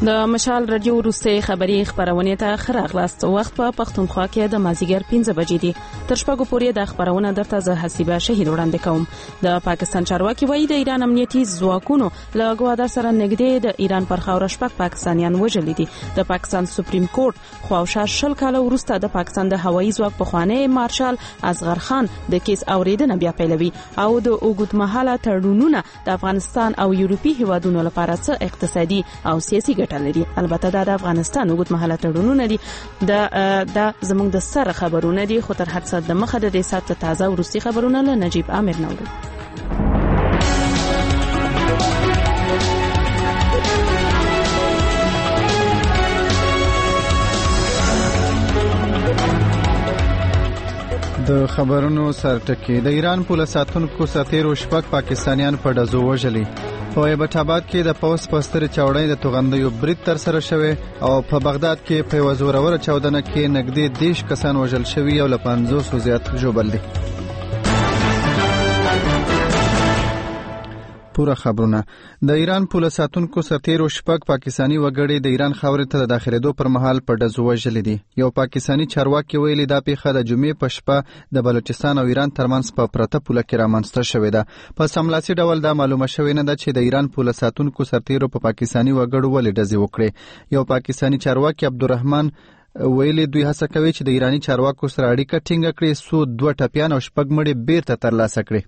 د مشال رادیو روسي خبري خبرونه ته خراغلاست. وخت په پښتونخوا کې د مازیګر 5 بجې دي. تر شپږو پورې د خبرونه درته زه حسیبه شهید وړاندې کوم. د پاکستان چارواکي وایي د ایران امنیتي ځواکونو له ګوادر سره نږدې د ایران پر خاوره شپږ پاکستانیان وژلي دي. د پاکستان سپریم کورټ خواوشا 10 کاله وروسته د پاکستان د هوایي ځواک پخوانی مارشال اصغر خان د کیس اوریدنه بیا پیلوي او د اوږدمهاله تړونونه د افغانستان او یورپی هیوادونو لپاره څه اقتصادي او سیاسي لري. البته د افغانستان وګت محله تړونونه دي د زموږ د سره خبرونه دي. خو تر هر څه د مخه د دې سات تازه ورسي خبرونه له نجیب عامر نورو. د خبرونو سرټکی. د ایران پولیس ساتونکو سرتیرو شپږ پاکستانیان په ډزو وژلي. په ایبټ آباد کې د پوس پستر چاوړۍ د توغندیو برید تر سره شوه او په بغداد کې په وزورور چاودنه کې نږدې 10 کسان وژل شوي او له 500 زیات ژوبل دي. پورا خبرونه. د ایران پولیس ساتونکو سرتیرو شپږ پاکستانی وګړي د ایران خاورې ته د داخلېدو پر مهال په ډزو وژلي دي. یو پاکستانی چارواکي ویلي دا پیښه د جمعې په شپه د بلوچستان او ایران ترمنځ په پرته پوله کې رامنځته شوې ده. په سملاسي ډول دا معلومه شوې نه ده چې د ایران پولیس ساتونکو سرتیرو په پاکستانی وګړو ولې ډزې وکړي. یو پاکستانی چارواکي عبدالرحمن ویلي دوی هڅه کوي چې د ایرانی چارواکو سره اړیکه ټینګه کړي څو 2 ټپیان او شپږ مړي بیرته ترلاسه کړي.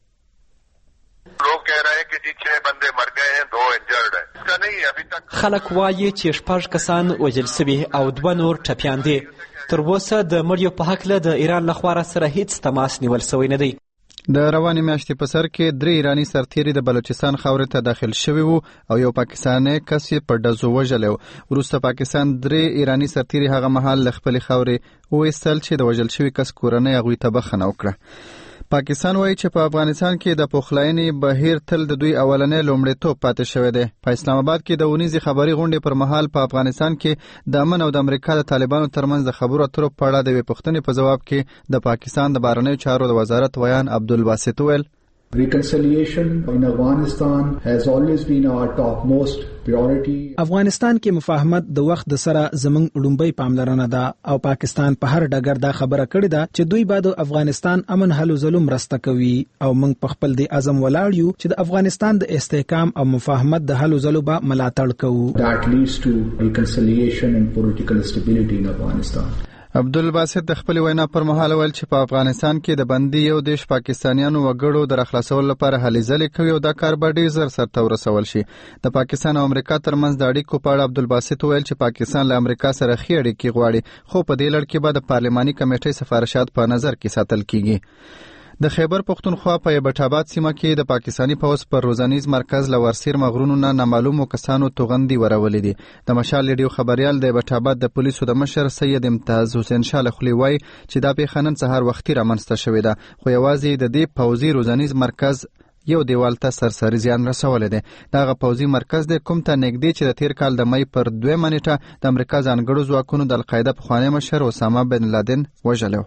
خلک وایي چې 6 کسان وژل شوي او 2 نور ټپیان دي. تر اوسه د مړیو په هکله د ایران لخوا سره هیڅ تماس نیول شوی نه دی. د روانې میاشتې په سر کې 3 ایرانی سرتیري د بلوچستان خاورې ته داخل شوي وو او یو پاکستانی کس یې په ډزو وژلی. وروسته پاکستان 3 ایرانی سرتیري هغه مهال له خپلې خاورې وایستل چې د وژل شوي کس کورنۍ هغوی ته بخښنه وکړه. پاکستان وایي چې په افغانستان کې د پخلاینې بهیر تل د دوی اولنی لومړیتوب پاتې شوی دی. په اسلام آباد کې د اونیزې خبري غونډې پر مهال په افغانستان کې د امن او د امریکا د طالبانو ترمنځ د خبرو اترو په اړه د یوې پوښتنې په جواب کې د پاکستان د بهرنیو چارو د وزارت ویان عبدالباسط ویل Reconciliation in Afghanistan has always been our topmost priority. افغانستان کې مفاهمت د وخت د سره زمنګ لومبۍ پاملرنه ده او پاکستان په هر ډګر دا خبره کړې ده چې دوی به د افغانستان امن حل ظلم رسته کوي او موږ په خپل د اعظم ولاړ یو چې د افغانستان د استحکام او مفاهمت د حل ظلم به ملاتړ کوو. That leads to reconciliation and political stability in Afghanistan. عبدالباسط د خپل وینا پر مهال ویل چې په افغانستان کې د بندي یو دیش پاکستانیانو وګړو د راخلاصولو لپاره هلې ځلې کوي او دا کار به ډېر زر سرته ورسول شي. د پاکستان او امریکا ترمنځ د اړیکو په اړه عبدالباسط ویل چې پاکستان له امریکا سره ښې اړیکې غواړي خو په دې لړ کې به د پارلماني کمیټې سفارشات په نظر کې ساتل کیږي. د خیبر پختونخوا په ایبټ آباد سیمه کې د پاکستانی پولیس پر روزانیز مرکز لورسیر مغرونو نه نامعلومو کسانو توغندي ورولې دي. د مشال ریډیو خبريال د ایبټ آباد د پولیسو د مشر سید امتیاز حسین شاه لخوا وایي چې دا پیښه نن سهار وختي رامنځته شوې ده خو یوازې د دې پوځي روزانیز مرکز یو دیوال ته سرسري زیان رسولی دی. دغه پوځي مرکز دی کوم ته نږدې چې د تیر کال د مۍ پر 2 نیټه د امریکا ځانګړو ځواکونو د القاعده پخوانی مشر اسامه بن لادن وژلی.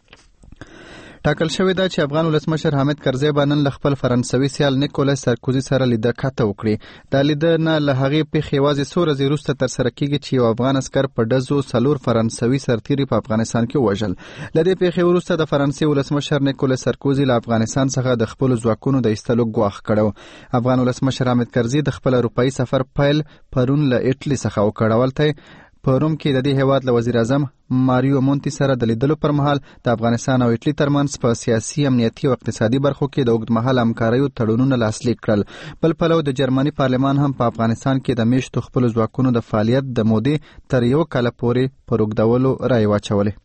ټاکل شوې ده چې افغان ولسمشر حامد کرزی به نن له خپل فرانسوي سیال نیکولاس سارکوزي سره لیده کاته وکړي. دا لیدنه له هغې پیښې یوازې څو ورځې وروسته ترسره کیږي چې یو افغان عسکر په ډزو 4 فرانسوي سرتیري په افغانستان کې ووژل. له دې پیښې وروسته د فرانسې ولسمشر نیکولاس سارکوزي له افغانستان څخه د خپلو ځواکونو د ایستلو ګواښ کړی. افغان ولسمشر حامد کرزي د خپل اروپایي سفر پیل پرون له ایټالي څخه وکړ. ولته په روم کې د دې هیواد له وزیر اعظم ماریو مونتی سره د لیدلو پر مهال د افغانستان او ایټالي ترمنځ په سیاسي امنیتي او اقتصادي برخو کې د اوږدمهاله همکاریو تړونونه لاسلیک کړل. بل پلو د جرمني پارلمان هم په افغانستان کې د میشتو خپلو ځواکونو د فعالیت د مودې تر 1 کال پورې پر اوږدولو رایې واچولې.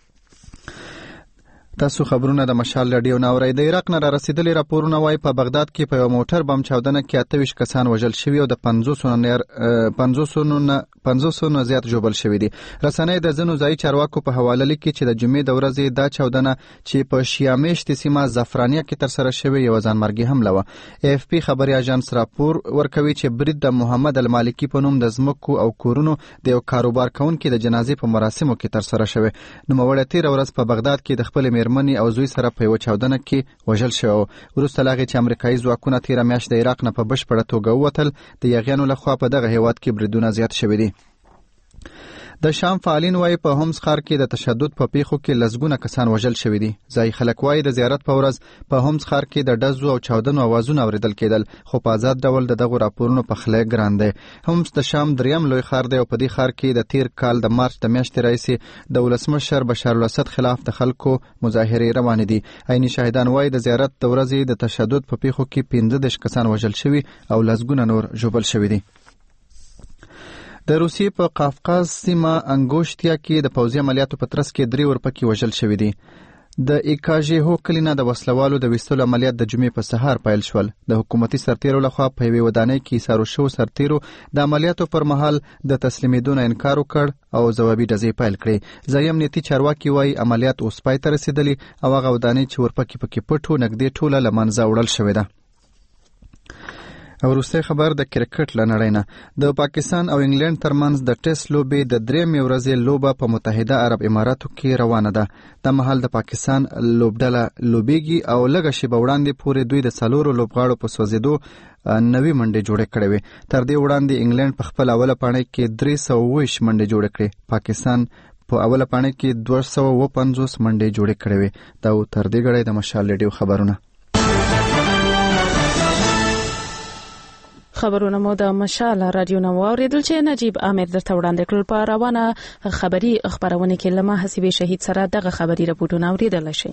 تاسو خبرونه د مشال رادیو نه اورئ. د عراق نه را رسیدلي راپورونه وایي په بغداد کې په یو موټر بم چاودنه کې 28 کسان وژل شوي او د 500 نه زیات ژوبل شوي دي. رسنۍ د ځینو ځایي چارواکو په حواله لیکي چې د جمعې د ورځې دا چاودنه چې په شیعه میشتې سیمه زعفرانیه کې ترسره شوې یوه ځانمرګي حمله وه. AFP خبري اژانس راپور ورکوي چې برید د محمد المالکي په نوم د ځمکو او کورونو د یو کاروبار کوونکي د جنازې په مراسمو کې ترسره شوی. نوموړی تېره ورځ په بغداد کې د خپلې میرمنې او زوی سره په یوه چاودنه کې وژل شوی وروسته له هغې چې امریکایي ځواکونه تېره میاشت د عراق نه په بشپړه توګه ووتل د یاغیانو لخوا په دغه هیواد کې بریدونه زیات شوي دي. د شام فعالین وایي په هومس ښار کې د تشدد په پیښو کې لسګونه کسان وژل شوي دي. ځایي خلک وایي د زیارت په ورځ په هومس ښار کې د ډزو او چاودنو اوازونه اورېدل کېدل، خو په آزاد ډول د دغو راپورونو پخلی ګران دی. هومس د شام دریم لوی ښار دی او په دې ښار کې د تیر کال د مارچ د میاشتې راهیسې د ولسمشر بشار الاسد خلاف د خلکو مظاهرې روانې دي. عیني شاهدان وایي د زیارت د ورځې د تشدد په پیښو کې 15 کسان وژل شوي او لسګونه نور ژوبل شوي دي. د روسیې په قافقاز سیمه انګوشتیا کې د پوځي عملیاتو په ترڅ کې 3 ورپکي وژل شوي دي. د ایکاژیهو کلینه د وسلوالو د ویستلو عملیات د جمعې په سهار پیل شول. د حکومتي سرتیرو لخوا په یوې ودانۍ کې ایسارو شوو سرتیرو د عملیاتو پر مهال د تسلیمېدو نه انکار وکړ او ځوابي ډزې پیل کړې. ځایي امنیتي چارواکي وایي عملیات اوس پای ته رسېدلي او هغه ودانۍ چې ورپکي پکې پټ و نږدې ټوله له منځه وړل شوې ده. او وروستی خبر د کرکټ له نړۍ نه. د پاکستان او انګلند ترمنځ د ټیسټ لوبې د 3 ورځې لوبه په متحده عرب اماراتو کې روانه ده. د مهال د پاکستان لوبډله لوبېږي او لږه شیبه وړاندې پورې دوی د 4 لوبغاړو په سوځېدو نوې منډې جوړې کړې وې. تر دې وړاندې انګلند په خپل اوله پاڼۍ کې 320 منډې جوړې کړې. پاکستان په اوله پاڼۍ کې 250 منډې جوړې کړې وې. دا تر دې غړې د مشال ریډیو خبرونه. خبرونه مو د مشال رادیو نو اوریدل چې نجیب امیر درته وړاندې کړل. په روانه خبري خبرونه کې لمه حسیبي شهید سره دغه خبري رپورټونه اوریدل شي.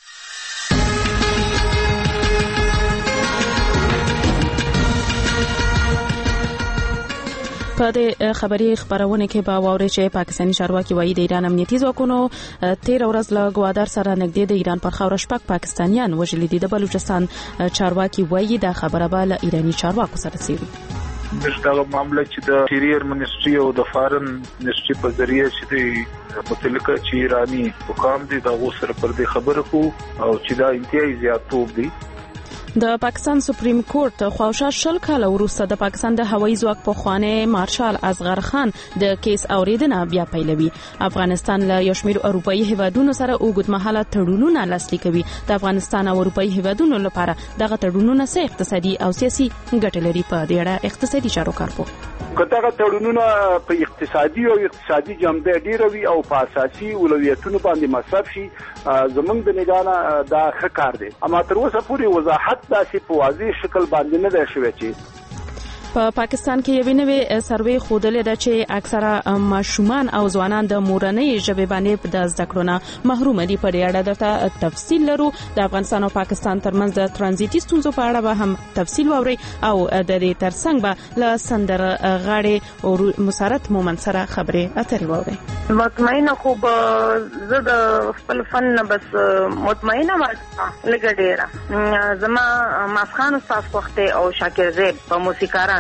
په دې خبري خبرونه کې به واوري چې پاکستاني چارواکي وایي د ایران امنیتي ځواکونو 13 ورځ له ګوادر سره نږدې د ایران پر خاوره شپږ پاکستانیان وژلي دي. د بلوچستان چارواکي وایي دا خبره به له ایراني چارواکو سره څیړي. دغه معاملې چې د انټیریر منیسټري او د فارن منیسټري په ذریعہ چې د متعلقه چې ایرانی حکام دي دا غوسر پر دې خبره کو او چې دا انتهایی زیاتوب دي. د پاکستان سپریم کورت خواوشا 10 کال وروسته د پاکستان د هوایي ځواک په خوانه مارشال اصغر خان د کیس اوریدنه بیا پیلوي. افغانستان له یو شمېر اروپאי هیوادونو سره اوږدمهاله تړونونه لاسلیک کوي. د افغانستان او اروپאי هیوادونو لپاره دغه تړونونه څه اقتصادي او سیاسي ګټې لري. په دې اړه اقتصادي چارو کارپو کله تړونونه په اقتصادي جنبه ډیر وي او په اساسي اولویتونو باندې مصرف شي. زمونږ د نگانه دا ښه کار دی، اما تر اوسه پورې وضاحت داسې په واضح شکل باندې نه دی شوی چې په پاکستان کې یو نوې سروې خودلې ده چې اکثره ماشومان او ځوانان د مورنۍ ژبې باندې د زده کړو نه محروم دي. په دې اړه درته تفصیل لرو. د افغانستان او پاکستان ترمنځ د ترانزیتي ستونزو په اړه به هم تفصیل واوري او د دې ترڅنګ به له سندر غاړې او مسارت مومن سره خبرې اترې واوري. مطمئنه خو زه د خپل فن نه بس مطمئنه ما لګ ډیره زما مافخان استاد وخت او شاکر زیب په موسیقارانو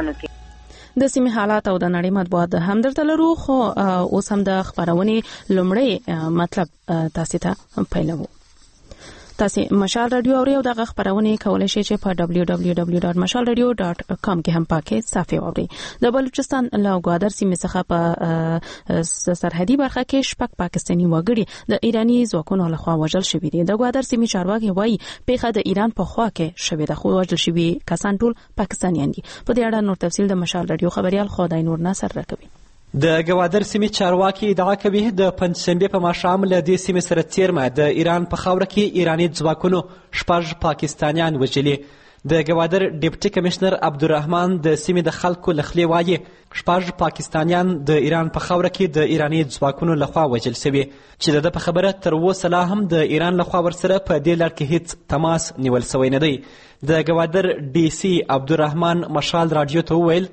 د سیمې حالات او د نړۍ مطبوعات هم درته لرو. خو اوس هم د خبرونې لومړی مطلب تاسو ته پیلوو. تاسو مشال رادیو اوري او دغه خبرونه کولای شئ چې په www.mashalradio.com کې هم پاکه صفحه اوري. د بلوچستان له ګوادر سیمې څخه په سرحدي برخه کې شپږ پاکستاني وګړي د ایرانی ځواکونو لخوا وژل شوي دي. د ګوادر سیمې چارواکي وایي پیښه د ایران په خوا کې شوې ده، خو وژل شوي کسان ټول پاکستانیان دي. په دې اړه نور تفصیل د مشال رادیو خبريال خدای نور ناصر راکوي. د ګوادر سیمې چارواکي ادعا کوي د پنځشنبه په ماښام له دې سیمې سره څیرمه د ایران په خاوره کې ایرانی ځواکونو شپږ پاکستانیان وژلي. د ګوادر ډیپټي کمشنر عبدالرحمن د سیمې د خلکو له خولې وایي شپږ پاکستانیان د ایران په خاوره کې د ایرانی ځواکونو لخوا وژل شوي چې د په خبره تر اوسه لا هم د ایران لخوا ورسره په دې لړ کې هیڅ تماس نیول شوی نه دی. د ګوادر ډي سي عبدالرحمن مشال رادیو ته وویل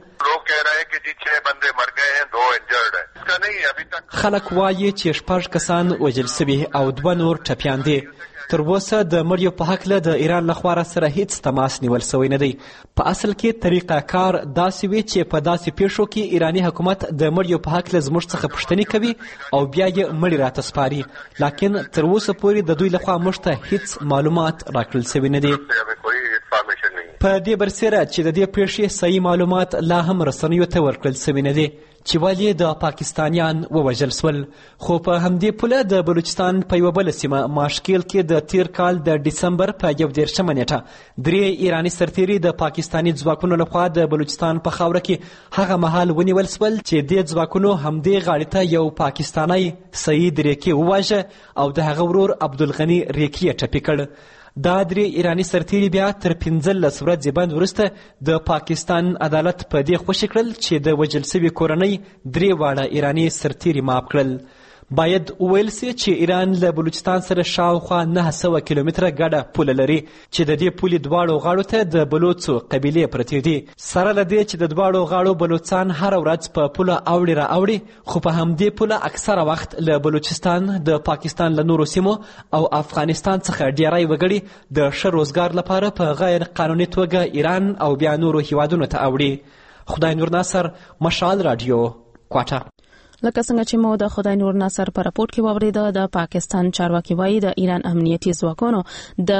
خلک وایي چې شپږ کسان وژل شوي او 2 نور ټپیان دي. تر اوسه د مړیو په هکله د ایران لخوا سره هیڅ تماس نیول شوی نه دی. په اصل کې طریقه کار داسې وي چې په داسې پیښو کې ایرانی حکومت د مړیو په هکله زموږ څخه پوښتنې کوي او بیا یې مړي راته سپاري، لکن تر اوسه پورې د دوی لخوا موږ ته هیڅ معلومات راکړل شوي نه دي. په دې برسېره چې د دې پیښې صحیح معلومات لا هم رسنیو ته ورکړل سوي نه دي چې ولې د پاکستانیان ووژل سول. خو په همدې پوله د بلوچستان په یوه بله سیمه ماشکیل کې د تیر کال د ډسمبر په 21 نیټه 3 ایراني سرتیري د پاکستاني ځواکونو لخوا د بلوچستان په خاوره کې هغه مهال ونیول سول چې دې ځواکونو همدې غاړې ته یو پاکستانی سعید ریکی وواژه او د هغه ورور عبدالغني ریکی یې ټپي کړ. دا 3 ایراني سرتیري بیا تر 15 ورځې بند وروسته د پاکستان عدالت په دې خوشي کړل چې د وژل سوي کورنۍ 3 واړه ایراني سرتیري معاف کړل. باید وویل سي چې ایران له بلوچستان سره شاوخوا 900 کیلومتره ګډه پوله لري چې د دې پولې دواړو غاړو ته د بلوڅو قبیلې پرتې دي. سره له دې چې د دواړو غاړو بلوڅان هر ورځ په پوله اوړي را اوړي، خو په همدې پوله اکثره وخت له بلوچستان د پاکستان له نورو سیمو او افغانستان څخه ډیری وګړي د ښه روزګار لپاره په غیر قانوني توګه ایران او بیا نورو هیوادونو ته اوړي. خدای نور ناصر، مشال رادیو، کوټه. لکه څنګه چې مو د خدای نور ناصر په راپورټ کې واوریده، د پاکستان چارواکي وایي د ایران امنیتي ځواکونو د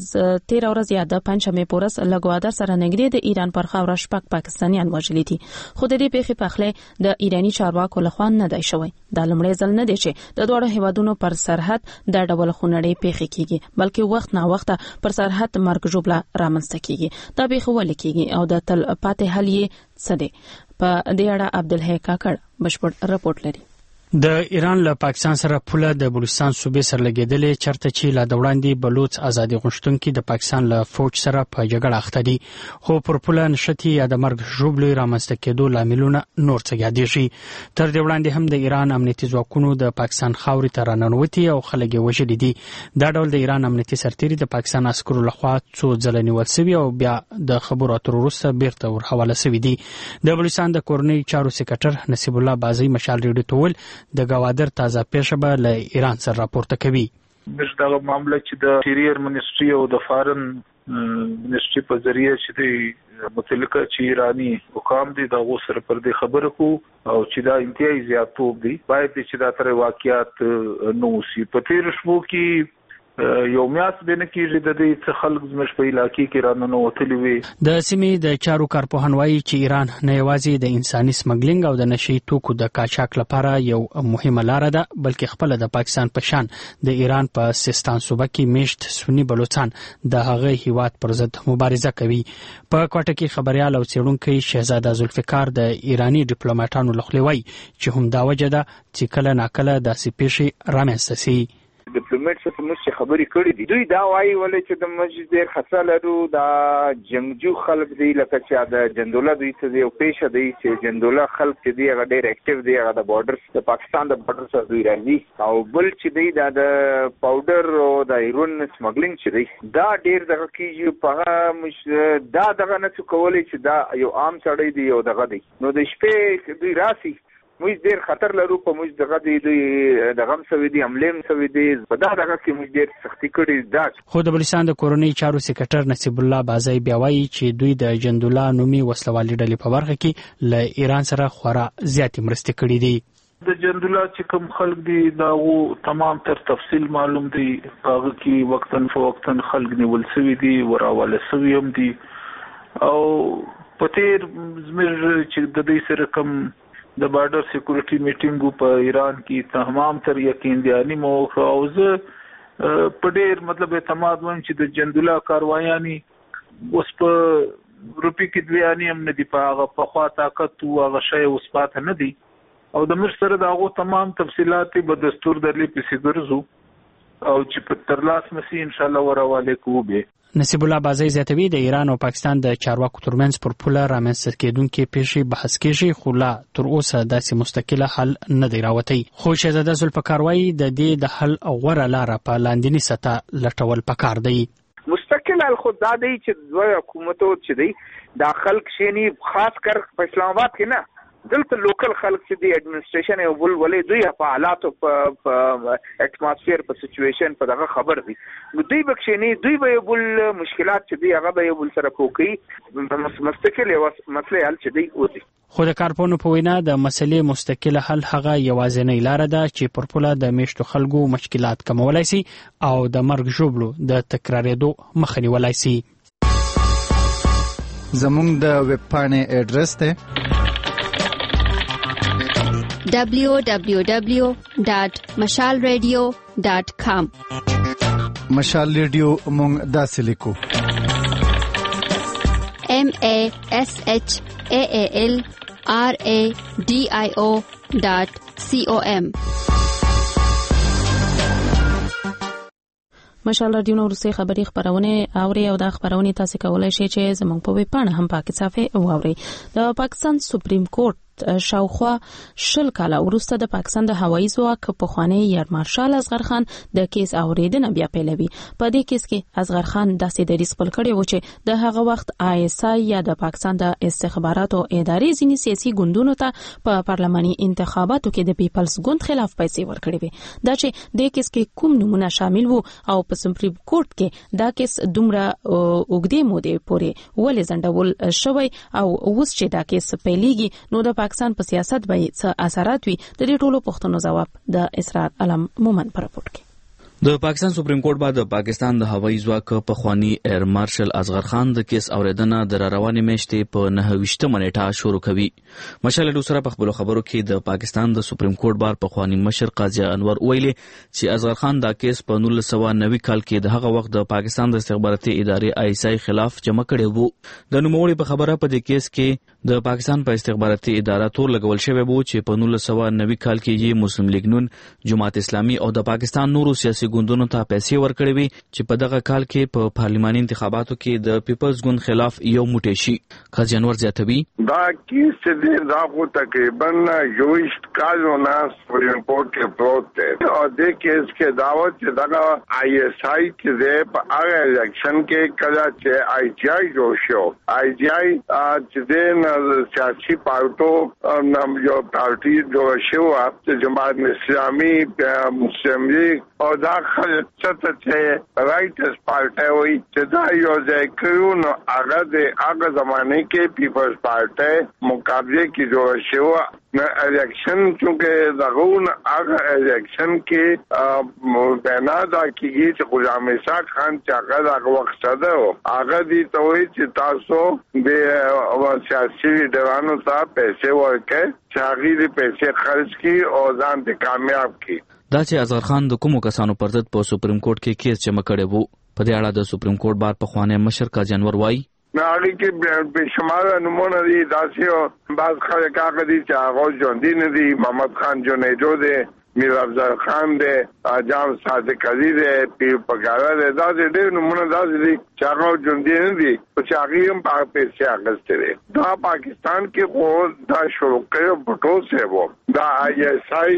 13 ورځې یا د پنځمې پورس لګوادر سره نږدې د ایران پر خاوره شپږ پاکستانیان وژلي دي، خو د دې پیښې پخلی د ایراني چارواکو لخوا نه دی شوی. دا لومړی ځل نه دی چې د دوه هیوادونو پر سرحد د ډول خونړۍ پیښې کیږي، بلکې وخت نه وخت پر سرحد مرګ ژوبله رامنځته کیږي. دا پیښې ولې کیږي او د تل پاتې حل یې څه دی؟ په دې اړه عبدالحی کاکړ بشپړ راپورټ لري. د ایران له پاکستان سره پوله د بلوچستان صوبې سره لګیدلې، چرته چې لا د وړاندې بلوچ ازادي غوښتونکي د پاکستان له فوج سره په جګړه اخته دي، خو پر پوله نښتې یا د مرګ ژوبلې رامنځته کېدو لاملونه نور څه یادېږي. تر دې وړاندې هم د ایران امنیتي ځواکونو د پاکستان خاورې ته راننوتي او خلک یې وژلي دي. دا ډول د ایران امنیتي سرتیري د پاکستان عسکرو لخوا څو ځله نیول سوي او بیا د خبرو اترو وروسته بیرته ورحواله سوي دي. د بلوچستان د کورنۍ چارو سکرټر نصیب الله بازي مشال ریډیو ته وویل د گوادر تازه پیښه به له ایران سره راپورته کوي. دا معاملې چې د انټیریر منیسټري او د فارن منیسټري په ذریعہ چې د متعلقه چې ایرانی حکام دي دا غو سره پر دې خبره کو او چې دا انتهایی زیاتوب دي باید چې دا تر واقعیات نو سی په تیر شپو کې یو میاس بنه کېږي د دې څه خلک زموږ په علاقې کې رانه وتلي وي. د سیمې د چارو کارپوهان وایي چې ایران نه یوازې د انساني سمګلینګ او د نشي توکو د قاچاق لپاره یو مهمه لار ده، بلکې خپل د پاکستان په شان د ایران په سیستان صوبه کې میشت سنی بلوچستان د هغه هیواد پر ضد مبارزه کوي. په کوټه کې خبريال او څېړونکي شهزاده ذوالفقار د ایرانی ډیپلوماټانو لخوا وایي چې هم دا وجه ده چې کله ناکله داسې پیښې رامنځته شي. ډیپلوماټ څه موږ خبرې کړې دي، دوی دا وایي ولې چې د موږ ډېر خطر لرو دا جنگجو خلک دی، لکه چې د جندوله دوی څه یو پیښه دی چې جندوله خلک چې دی هغه ډېر اکټیو دی، هغه د بارډر د پاکستان د بارډر سره دوی راځي، او بل چې دی دا د پاوډر او د ایرون سمګلینګ چې دی دا ډېر دغه کیږي په دا دغه نه څه کولای چې دا یو عام سړی دی او دغه دی نو د شپې دوی راسي موږ ډېر خطر لرو په موږ دغه دی دغه هم سوي دي عملیم سوي دي په دغه کې موږ ډېر سختي کړې ده. خو د بلوچستان د کورنۍ چارو سکرټر نصیب الله بازي بیا وایي چې دوی د جندوله نومي وسلوالي ډلې په برخه کې له ایران سره خورا زیاتې مرستې کړې دي. د جندوله چې کوم خلک دي دا تمام تر تفصیل معلوم دي، هغه کې وقتاً فوقتاً خلک نیول سوي دي، وراواله سوي هم دي، او په تیر زموږ چې د دې سره کوم د بارډر سکیورټي میټینګ په ایران کې تمام تر یقین دیانی مو او زه په ډېر مطلب اعتماد وم چې د جندوله کاروایانی اوس په روپی کې دیانی هم نه دی، په هغه په خوا طاقت او هغه شی اوس پاتې نه دی، او د مر سره دا تمام تفصيلات به دستور درلې پسې ګرځو او چې په ترلاس مسی ان شاء الله ورواله کوو. نصیب الله بازي زیاتوي د ایران او پاکستان د چارواکو ترمنځ پر پوله رامنځته کېدونکې پیښې بحث کېږي، خو لا تر اوسه داسې مستقله حل نه دی راوتی. خو شهزاده ذوالفقار وایي د دې د حل غوره لاره په لاندینی سطح لټول پکار دی. مستقل خو دا دی چې دوه حکومتو چې دی دا خلک شینی خاص کر په اسلام آباد کې نه دلته لوکل خلک چې دی اډمنسټریشن او ولې دوی په حالات او په اټماسفیر په سچويشن په دغه خبر دي، نو دوی بکشنی دوی به بل مشکلات چې دی هغه به بل سره کوي مستقل مسله حل چې دی ودی. خو د کارپونو په وینا د مسلې مستقل حل هغه یوازینۍ لار ده چې پر پوله د میشتو خلکو مشکلات کمولای شي او د مرګ ژوبلو د تکرارېدو مخه نیولای شي. زموږ د ویب پاڼې ایډریس دی www.mashalradio.com مشال ریډیو مونږ داسې لیکو MASHALRADIO.com مشال رادیو نو روسي خبري خبرونه اوري او د خبرونه تاسو کولای شئ چې زموږ په ویب پاڼه هم پاکستان واوري د پاکستان سپریم کورټ شاوخوا 20 کاله وروسته د پاکستان د هوایي ځواک په خوانی اییر مارشال اصغر خان د کیس اوریدنه بیا پیلوي. په دې کیس کې اصغر خان داسې دریځ خپل کړی و چې د هغه وخت ISI یا د پاکستان د استخباراتو ادارې ځینې سیاسي ګوندونو ته په پارلماني انتخاباتو کې د پیپلز ګوند خلاف پیسې ورکړې وي. دا چې د کیس کې کوم نمونه شامل وو او په سپریم کورټ کې دا کیس دومره اوږدې مودې پورې ولې ځنډول شوی او اوس چې دا کیس پیلېږي نو د پاکستان په سیاست به څه اثرات وي د دې ټولو پوښتنو جواب د اسرار علم مومن پر راپورټ کې. د پاکستان سپریم کورټ بعد د پاکستان د هوایي ځواک په خوانی ایر مارشل اصغر خان د کیس اوریدنه د روانې میاشتې په 29 نیټه شروع کوي. مشال ډو سره په خپل خبرو کې د پاکستان د سپریم کورټ بار په خوانی مشر قاضي انور ویلي چې اصغر خان دا کیس په 1990 کال کې د هغه وخت د پاکستان د استخباراتي ادارې ISI خلاف جمع کړي وو. د نوموړي په خبره په دې کیس کې د پاکستان په استخباراتي ادارې تور لګول شوی وو چې په 1990 کال کې یې مسلم لیگ نون، جماعت اسلامي او د پاکستان نورو سیاسي ګوندونو ته پیسې ورکړې وي چې په دغه کال کې په پارلماني انتخاباتو کې د پیپلز ګوند خلاف یو موټی شي. قاضي انور زیاتوي دا کیس چې دا خو تقریبا 20 کالو نه سپریم کورټ کې پروت دی او د کیس کې دعوت چې دغه ISI چې په هغه الیکشن کې کله چې IGI جوړ شو IGI چې د سیاسي پارټو یو پارټي جوړ شو چې جماعت اسلامي مسلم لیگ او دا څه چې رائټس پارټي وي چې دا یو ځای کړو نو هغه زمانه کې پیپلز پارټي مقابله کې جوړ شو نو الیکشن چونکه دغون هغه الیکشن کې بنا دا کېږي چې غلام اسحاق خان چې هغه وخت ساده هغه دي ته وایي چې تاسو د سیاسي ډیرانو ته پیسې ورکړئ چې هغه دې پیسې خرج کړي او ځان دې کامیاب کړي. دا چې اصغر خان د کومو کسانو پر ضد په سپریم کورټ کې کیس جمع کړی وو په دې اړه د سپریم کورټ بار په خوانی مشر قاضي انور وایي نه هغه کې به شمار نمونه دي داسې بعض خلک هغه دي چې هغه ژوندي نه دي. محمد خان جونیدو دی، میر افضل خان دی، جام صادق علي دی، پیر پګاره دی. دا ډېر نمونه داسې دي چې هغه ژوندي نه دي چې هغه هم په پیسې اخیستې دي. دا پاکستان کې خو دا شروع کړو بټو سے وو دا ISI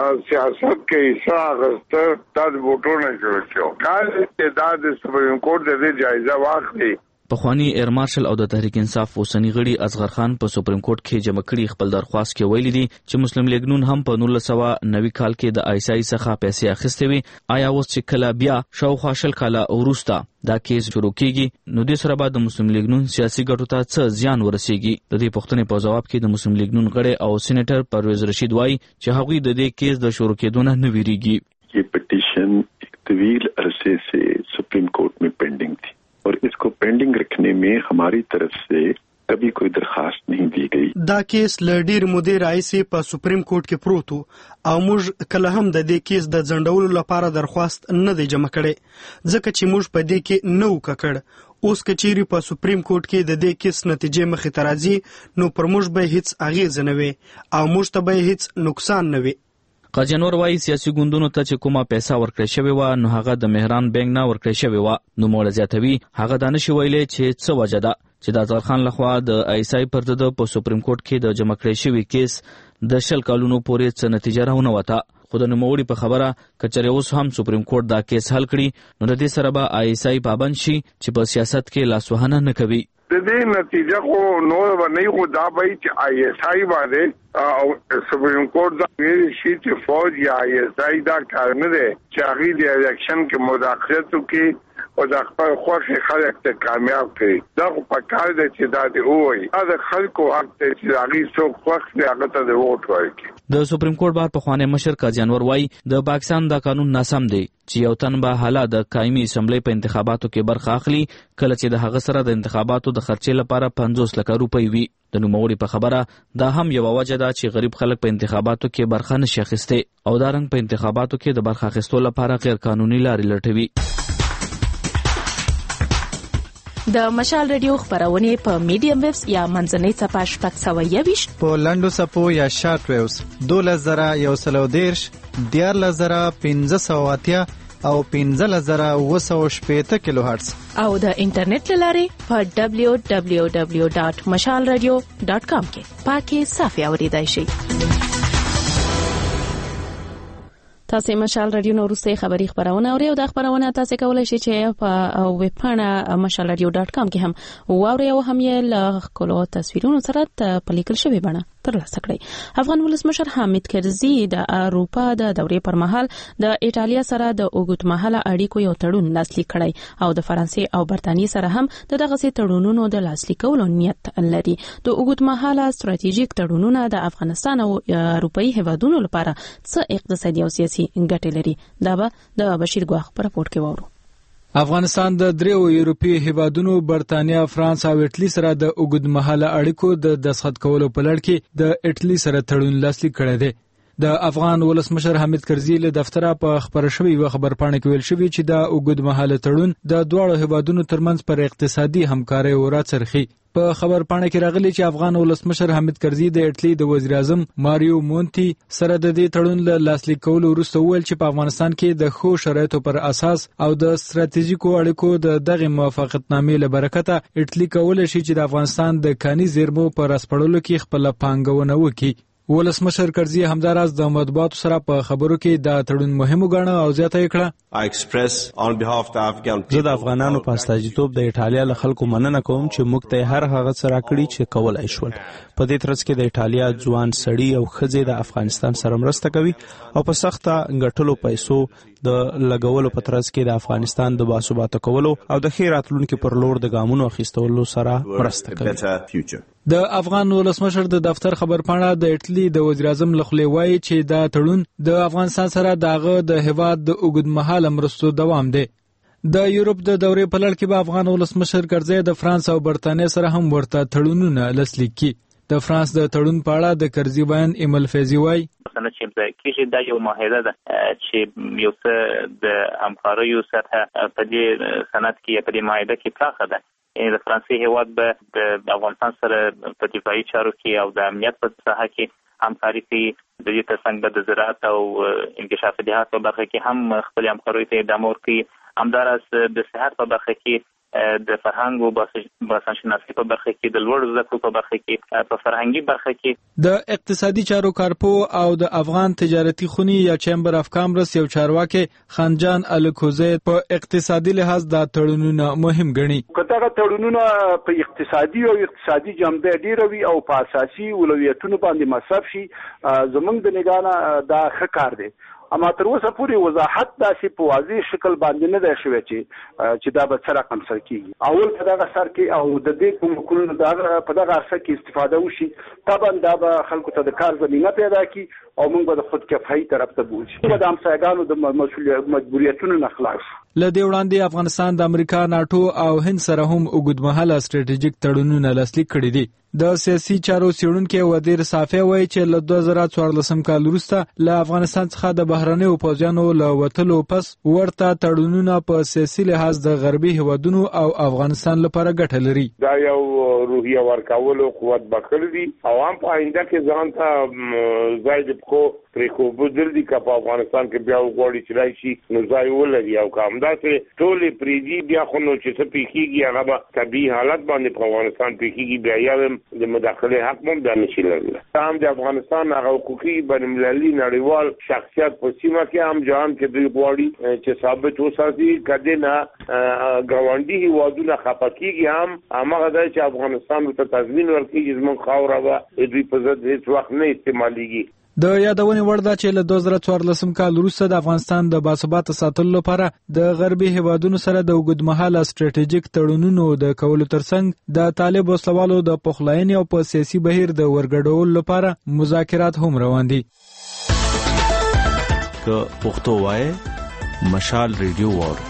سیاست کې حصہ اخیسته د ووټونو جوړ شو. کال استعداد سپریم کورټ د جایزه واخلي. پخوانی ایر مارشل او د تحریک انصاف اوسنی غړي اصغر خان په سپریم کورټ کې جمع کړي خپل درخواست کې ویلي دي چې مسلم لیگ نون هم په 1990 کال کې د ISI څخه پیسې اخیستې وي. آیا اوس چې کله بیا شاوخوا 20 کاله وروسته دا کیس شروع کیږي نو د سره بعد د مسلم لیگ نون سیاسي ګټو ته څه زیان ورسیږي؟ د دې پوښتنې په جواب کې د مسلم لیگ نون غړي او سېنیټر پرویز رشید وایي چې هغوی د دې کیس د شروع کېدو نه ویریږي. یہ پٹیشن ایک طویل عرصے سے سپریم کورٹ میں پینڈنگ تھی اور اس کو پینڈنگ رکھنے میں ہماری طرف سے کبھی کوئی درخواست نہیں دی گئی. دا کیس لډیر مودې راځي په سپریم کورټ کې پروت او موږ کله هم د دې کیس د ځنډولو لپاره درخواست نه دی جمع کړي ځکه چې موږ په دې کې نو ککړ. اوس کچيري په سپریم کورټ کې د دې کیس نتیجې مخې ته راځي نو پر موږ به هیڅ اغیز نه وي او موږ ته به هیڅ نقصان نه وي. قاضي انور وایي سیاسي ګوندونو ته چې کومه پیسې ورکړې شوې و نو هغه د مهران بانک نه ورکړې شوې و. نو موږ زیاتوي هغه د نشي ویلې چې څه وجه ده چې د اصغر خان لخوا د ISI پر ضد په سپریم کورټ کې د جمع کړې شوی کیس د 20 کالونو پورې څه نتیجه راونه وته. خو د نوموړي په خبره کچره اوس هم سپریم کورټ دا کیس حل کړي نو د دې سره به ISI پابند شي چې په سیاست کې لاسوهنه نه کوي. د دې نتیجه خو نور باندې خو دا به چې ISI باندې او سپریم کورټ دا ویل شي چې فوج یا ISI دا کار نه دی چې هغه د الیکشن کې مداخلت وکړي او د خپل خوښه خلک ته کامیاب کړي. دا خو په کار دی چې دا دی وایي دا خلکو حق ته چې هغه څوک خوښ دی هغه ته ووټ ورکړي. د سپریم کورټ بار پخوانی مشر قاضي انور وایي د پاکستان دا قانون ناسم دی چې یو تن به حالا د قایمي اسمبلی په انتخاباتو کې برخه اخلي کله چې د هغه سره د انتخاباتو د خرچې لپاره 50 لک روپۍ وي. د نوموړي په خبره دا هم یو وجه ده چې غریب خلک په انتخاباتو کې برخه نشي اخیستی او دا رنګ په انتخاباتو کې د برخه اخیستو لپاره غیر قانوني لارې لټوي. د مشال رادیو خبرونه په میډیم ویوز یا منځنۍ صفحه شپږ 120 په لنډو صفو یا شارټ ویوز 12110 14580 او 15780 کیلو هرتز او د انټرنیټ لارې په www.mashalradio.com کې پاکي صافي اوریدای شئ. تاسو مشال رادیو نو روسي خبري خبرونه اوري او د خبرونه تاسو کولای شئ چې په ویب پاڼه mashalradio.com کې هم واوري او هم یې له کولو تصویرونو سره په لیکل شوی بڼه ترلاسه کړئ. افغان ولسمشر حامد کرزي د اروپا د دورې پر مهال د ایټالیا سره د اوږدمهاله اړیکو یو تړون لاسلیک کړی او د فرانسې او برتانیې سره هم دغه تړونونو د لاسلیک کولو نیت لري. د اوږدمهاله ستراتیژیک تړونونه د افغانستان او اروپאי هیوادونو لپاره څه اقتصادي او سیاسي ګټې لري؟ دا به د بشیر ګواخ په راپور کې وورو. افغانستان د دریو یورپی هیوادونو برتانیا، فرانس او ایټلی سره د اوږدمهاله اړیکو د دسخط کولو په لړ کې د ایټلی سره تړون لاسلیک کړی دی. د افغان ولسمشر حامد کرزي له دفتره په خبر شوی و خبرپاڼه کې ویل شوی چې د اوږدمهاله تړون د دواړو هیوادونو ترمنځ پر اقتصادي همکارۍ ورڅرخي. په خبرپاڼه کې راغلی چې افغان ولسمشر حامد کرزي د ایټلی د وزیر اعظم ماریو مونتی سره د دې تړون له لاسلیک کولو وروسته وویل چې په افغانستان کې د ښو شرایطو پر اساس او د ستراتیژیکو اړیکو د دغه موافقتنامې له برکته ایټلی کولای شي چې د افغانستان د کاني زیرمو پر اسپړلو کې خپل پانګونه وکړي. ولسمشر کرزي همداراز د مطبوعاتو سره په خبرو کې د تړون مهم وګڼه او زیاته کړه: زه د افغانانو په استازیتوب د ایټالیا له خلکو مننه کوم چې موږ ته هر هغه څه راکړي چې کولای شول. په دې ترڅ کې د ایټالیا ځوان سړي او ښځې د افغانستان سره مرسته کوي او په سخته ګټلو پیسو د لګولو په ترڅ کې د افغانستان د باثباته کولو او د ښې راتلونکي پر لور د ګامونو اخیستلو سره مرسته کوي. د افغان ولسمشر د دفتر خبرپاڼه د ایټلی د وزیر اعظم لخوا وایي چې دا تړون د افغانستان سره دغه د هیواد د اوږدمهاله مرستو دوام دی. د یورپ د دورې په لړ کې به افغان ولسمشر کرزي د فرانس او برتانیې سره هم ورته تړونونه لاسلیک کړي. د فرانس د تړون په اړه د کرزي بیان ایمل فیضي وایي: مثلا چې کېږي دا یو معاهده ده چې یو څه د همکاریو سطح په دې سند کې په دې معاهده کې پراخه ده. د فرانسې هیواد به د افغانستان سره په دفاعي چارو کې او د امنیت په ساحه کې همکاري کوي. د دې ترڅنګ به د زراعت او انکشاف دهات په برخه کې هم خپل همکاري ته ادامه ورکوي. همداراز د صحت په برخه کې، د فرهنګ او باستانشناسي په برخه کې، د لوړ زده کړو په برخه کې، په فرهنګي برخه کې. د اقتصادي چارو کارپو او د افغان تجارتي خونی یا چیمبر اف کامرس یو چارواکي خانجان الکوزی په اقتصادي لحاظ دا تړونونه مهم ګڼي. کله تړونونه په اقتصادي جنبه ډیر وي او په اساسي اولویتونو باندې مصرف شي، زمونږ د نگاهه دا ښه کار دی. اما تر اوسه پورې وضاحت داسې په واضح شکل باندې نه دی شوی چې دا به څه رقم سر کېږي. اول په دغه سر کې او د دې کوم کلونو په دغه عرصه کې استفاده وشي، طبعا دا به خلکو ته د کار زمینه پیدا کړي او موږ به د خود کفایي طرف ته بوځو. موږ د همسایګانو د مجبوریتونو نه خلاص. له دې وړاندې افغانستان د امریکا، ناتو او هند سره هم اوږدمهاله ستراتیژیک تړونونه لاسلیک کړي دي. د سیاسي چارو څېړونکي وزیر صافی وایي چې له 2014 کال وروسته له افغانستان څخه د بهرنیو پوځیانو له وتلو پس ورته تړونونه په سیاسي لحاظ د غربي هیوادونو او افغانستان لپاره ګټه لري. دا یو روحیه ورکولو قوت بخښل دي او هم په آینده کې ځان ته ځای د پکو پرېکو بدل دي که په افغانستان کې بیا وغواړي چې راشي نو ځای ولري او که همداسې ټولې پرېږدي بیا خو نو چې څه پېښېږي هغه به طبیعي حالت باندې په افغانستان پېښېږي، بیا یا د مداخلې حق هم بیا نشي لرلی. هم د افغانستان هغه حقوقي بینالمللي نړیوال شخصیت په سیمه کې هم جهان کې دوی غواړي چې ثابت وساتي که دې نه ګاونډي هېوادونه خفه کېږي هم هماغه دی چې افغانستان ورته تضمین ورکړي چې زموږ خاوره به د دوی په ضد هېڅ وخت نه استعمالېږي. د یادونې وړ ده چې له 2014 کال وروسته د افغانستان د باثباته ساتلو لپاره د غربي هیوادونو سره د اوږدمهاله ستراتیژیک تړونونو د کولو ترڅنګ د طالب وسلوالو د پخلاینې او په سیاسي بهیر د ورګډولو لپاره مذاکرات هم روان دي. که پښتو وایي مشال ریډیو وور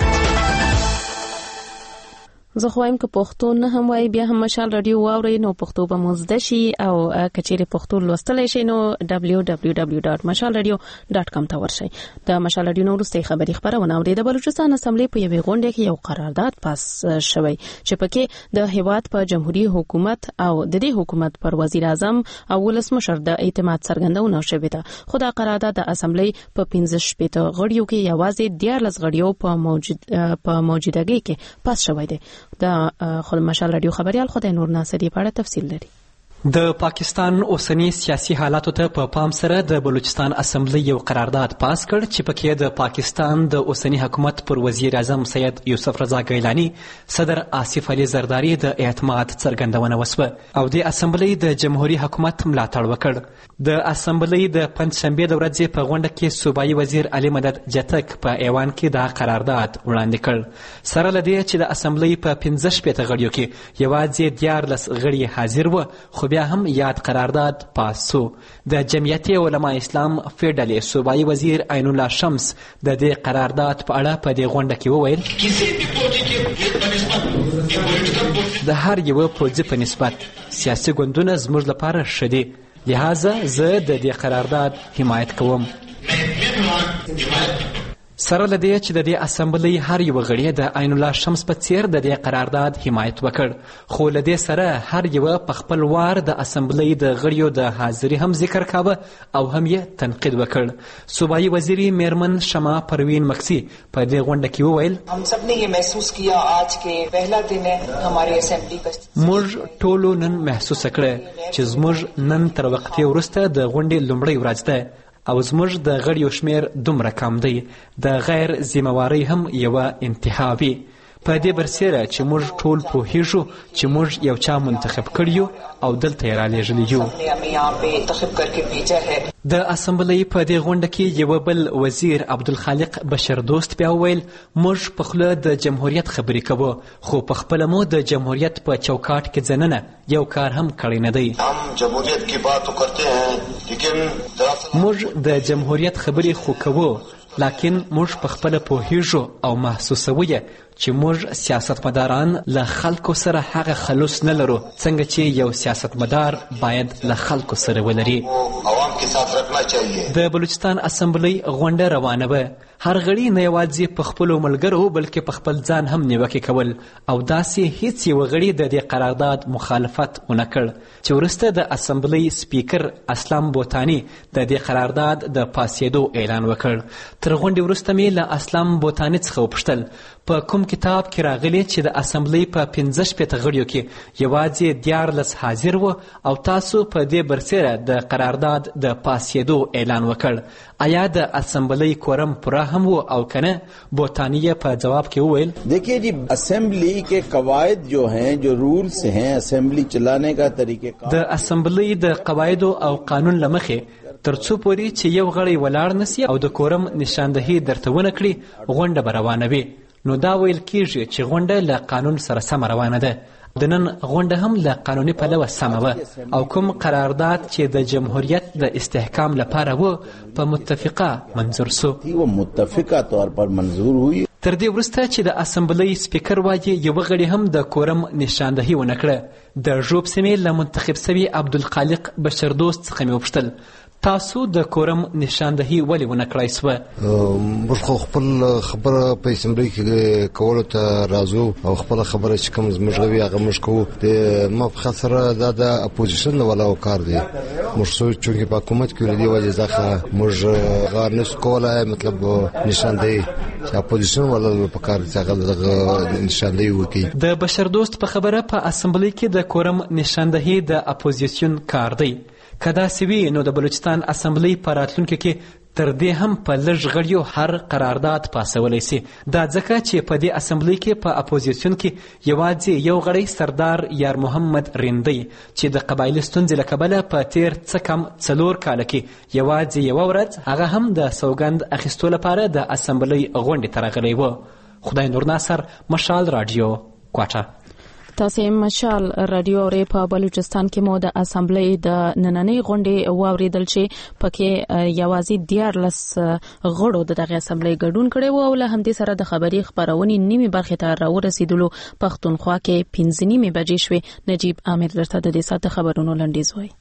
زه خوایم که پښتو نه هم وای بیا هم مشال رادیو واوري نو پښتو به مزده شي او کچېره پښتو لوستل شي نو www.mashalradio.com ته ورشئ. د مشال رادیو نو وروستۍ خبري خبرونه اوري. د بلوچستان اسمبلی په یوې غونډه کې یو قرارداد پاس شوی چې پکې د هیواد په جمهوریت حکومت او د دې حکومت پر وزیر اعظم او ولسمشر د اعتماد څرګندونه شوې ده. خو دا قرارداد د اسمبلی په 15 غړیو کې یوازې 14 غړیو په موجودګۍ کې پاس شوی دی. د خپل مشال رادیو خبريال خدای نور ناصری په اړه تفصیل لري. د پاکستان اوسنی سیاسي حالاتو ته په پام سره د بلوچستان اسمبلی یو قرارداد پاس کړ چې پکې د پاکستان د اوسنی حکومت پر وزیر اعظم سید یوسف رضا ګیلانی، صدر آصف علي زرداری د اعتماد څرګندونه وسوه او د اسمبلی د جمهوریت حکومت ملاتړ وکړ. د اسمبلی د پنځشنبه د ورځې په غونډه کې صوبایي وزیر علي مدد جتک په ایوان کې دا قرارداد وړاندې کړ. سره له دې چې د اسمبلی په 15 غړیو کې یوازې 14 غړي حاضر و، خو بیا هم یاد قرارداد پاس شو. د جمعیت علماء اسلام فیډرالي صوبایي وزیر عین الله شمس د دې قرارداد په اړه په دې غونډه کې وویل د هر یو پوځي په نسبت سیاسي ګوندونه زموږ لپاره ښه دي، لہذا زه د دې قرارداد حمایت کوم. سره له دې چې د دې اسمبلی هر یو غړی د عین الله شمس په څیر د دې قرارداد حمایت وکړ، خو له دې سره هر یو په خپل وار د اسمبلی د غړیو د حاضری هم ذکر کاوه او هم یې تنقید وکړ. صوبایي وزیری میرمن شما پروین مکسی په دې غونډه کې وویل हम सब ने ये महसूस किया आज के पहला दिन है हमारी असेंबली का. موږ ټولو نن محسوس کړه چې زموږ نن تر وخت وروسته د غونډې لومړی ورځ ده او زموږ د غړیو شمیر دومره کم دی. د غیر ذمہواری هم یو انتها وي. په دې برسېره چې موږ ټول پوهیږو چې موږ یو چا منتخب کړیو او دلته یې رالیږلی یو. د اسمبلی په دې غونډه کې یو بل وزیر عبدالخالق بشردوست بیا وویل موږ په خوله د جمهوریت خبرې کوو، خو په خپله مو د جمهوریت په چوکاټ کې ځننه یو کار هم کړی نه دی. موږ د جمهوریت خبرې خو کوو، لکن موږ په خپله پوهیږو او محسوسوو چې موږ سیاستمداران له خلکو سره هغه خلوص نه لرو څنګه چې یو سیاستمدار باید له خلکو سره ولري. د بلوچستان اسمبلی غونډه روانه وه. هر غړي نه یوازې په خپلو ملګرو بلکې په خپل ځان هم نیوکې کول او داسې هیڅ یو غړي د دې قرارداد مخالفت ونه کړ چې وروسته د اسمبلی سپیکر اسلام بوتانی د دې قرارداد د پاسېدو اعلان وکړ. تر غونډې وروسته مې له اسلام بوتانی څخه وپوښتل په کوم کتاب کې راغلی چې د اسمبلی په 15 غړیو کې یوازې 14 حاضر و او تاسو په دې برسېره د قرارداد د پاسېدو اعلان وکړ. آیا د اسمبلی کورم پوره هم و او کنه؟ بوتانی په جواب کې وویل देखिए जी असेंबली के कवायद जो हैं जो रूल्स हैं असेंबली चलाने का तरीके د اسمبلی د قواعد او قانون لمخې ترڅو پورې چې یو غړی ولاړ نسی او د کورم نشاندهي درته ونه کړي غونډه به روانه وي، نو دا ویل کیږي چې غونډه له قانون سره سم روانه ده. د نن غونډه هم له قانوني پلوه سمه وه او کوم قرارداد چې د جمهوریت د استحکام لپاره و په متفقه منظور سو. متفقه طور پر منظور ہوئی. تر دې وروسته چې د اسمبلی سپیکر وایي یو غړي هم د کورم نشاندهي ونه کړه. د ژوب سیمې له منتخب سوي عبدالخالق بشردوست څخه مې وپوښتل تاسو د کورم نشاندهي ولې ونه کړای سوه؟ موږ خو خپل خبره په اسمبلی کې کولو ته راځو او خپله خبره چې کوم زموږ وي هغه موږ کوو. د ما په خاطر دا د اپوزیشن والا کار دی. موږ چونکې په حکومت کې ولې وجه ځکه موږ غار نشو کولای مطلب نشاندهي چې اپوزیشن والا په کار دی هغه نشاندهي وکړي. د بشردوست په خبره په اسمبلی کې د کورم نشاندهي د اپوزیشن کار دی. که داسې وي نو د بلوچستان اسمبلی په راتلونکي کې تر دې هم په لږ غړیو هر قرارداد پاسولی سي. دا ځکه چې په دې اسمبلی کې په اپوزیسیون کې یوازې یو غړی سردار یار محمد رندی چې د قبایلي ستونزې له کبله په تیر څه کم 4 کاله کې یوازې یوه ورځ هغه هم د سوګند اخیستو لپاره د اسمبلی غونډې ته راغلی و. خدای نور ناصر، مشال رادیو، کوټه. تاسو مشال رادیو ری په بلوچستان کې مو د اسمبلی د نننۍ غونډې واوریدل چې پکې یوازې 14 غړو د دغه اسمبلی ګډون کړي وو او له همدې سره د خبري خبرونې نیمه برخه ته راورسیدلو. پښتونخوا کې 5:30 بجې شوې. نجیب عامر درته د دې ساعت خبرونو لنډیز وایي.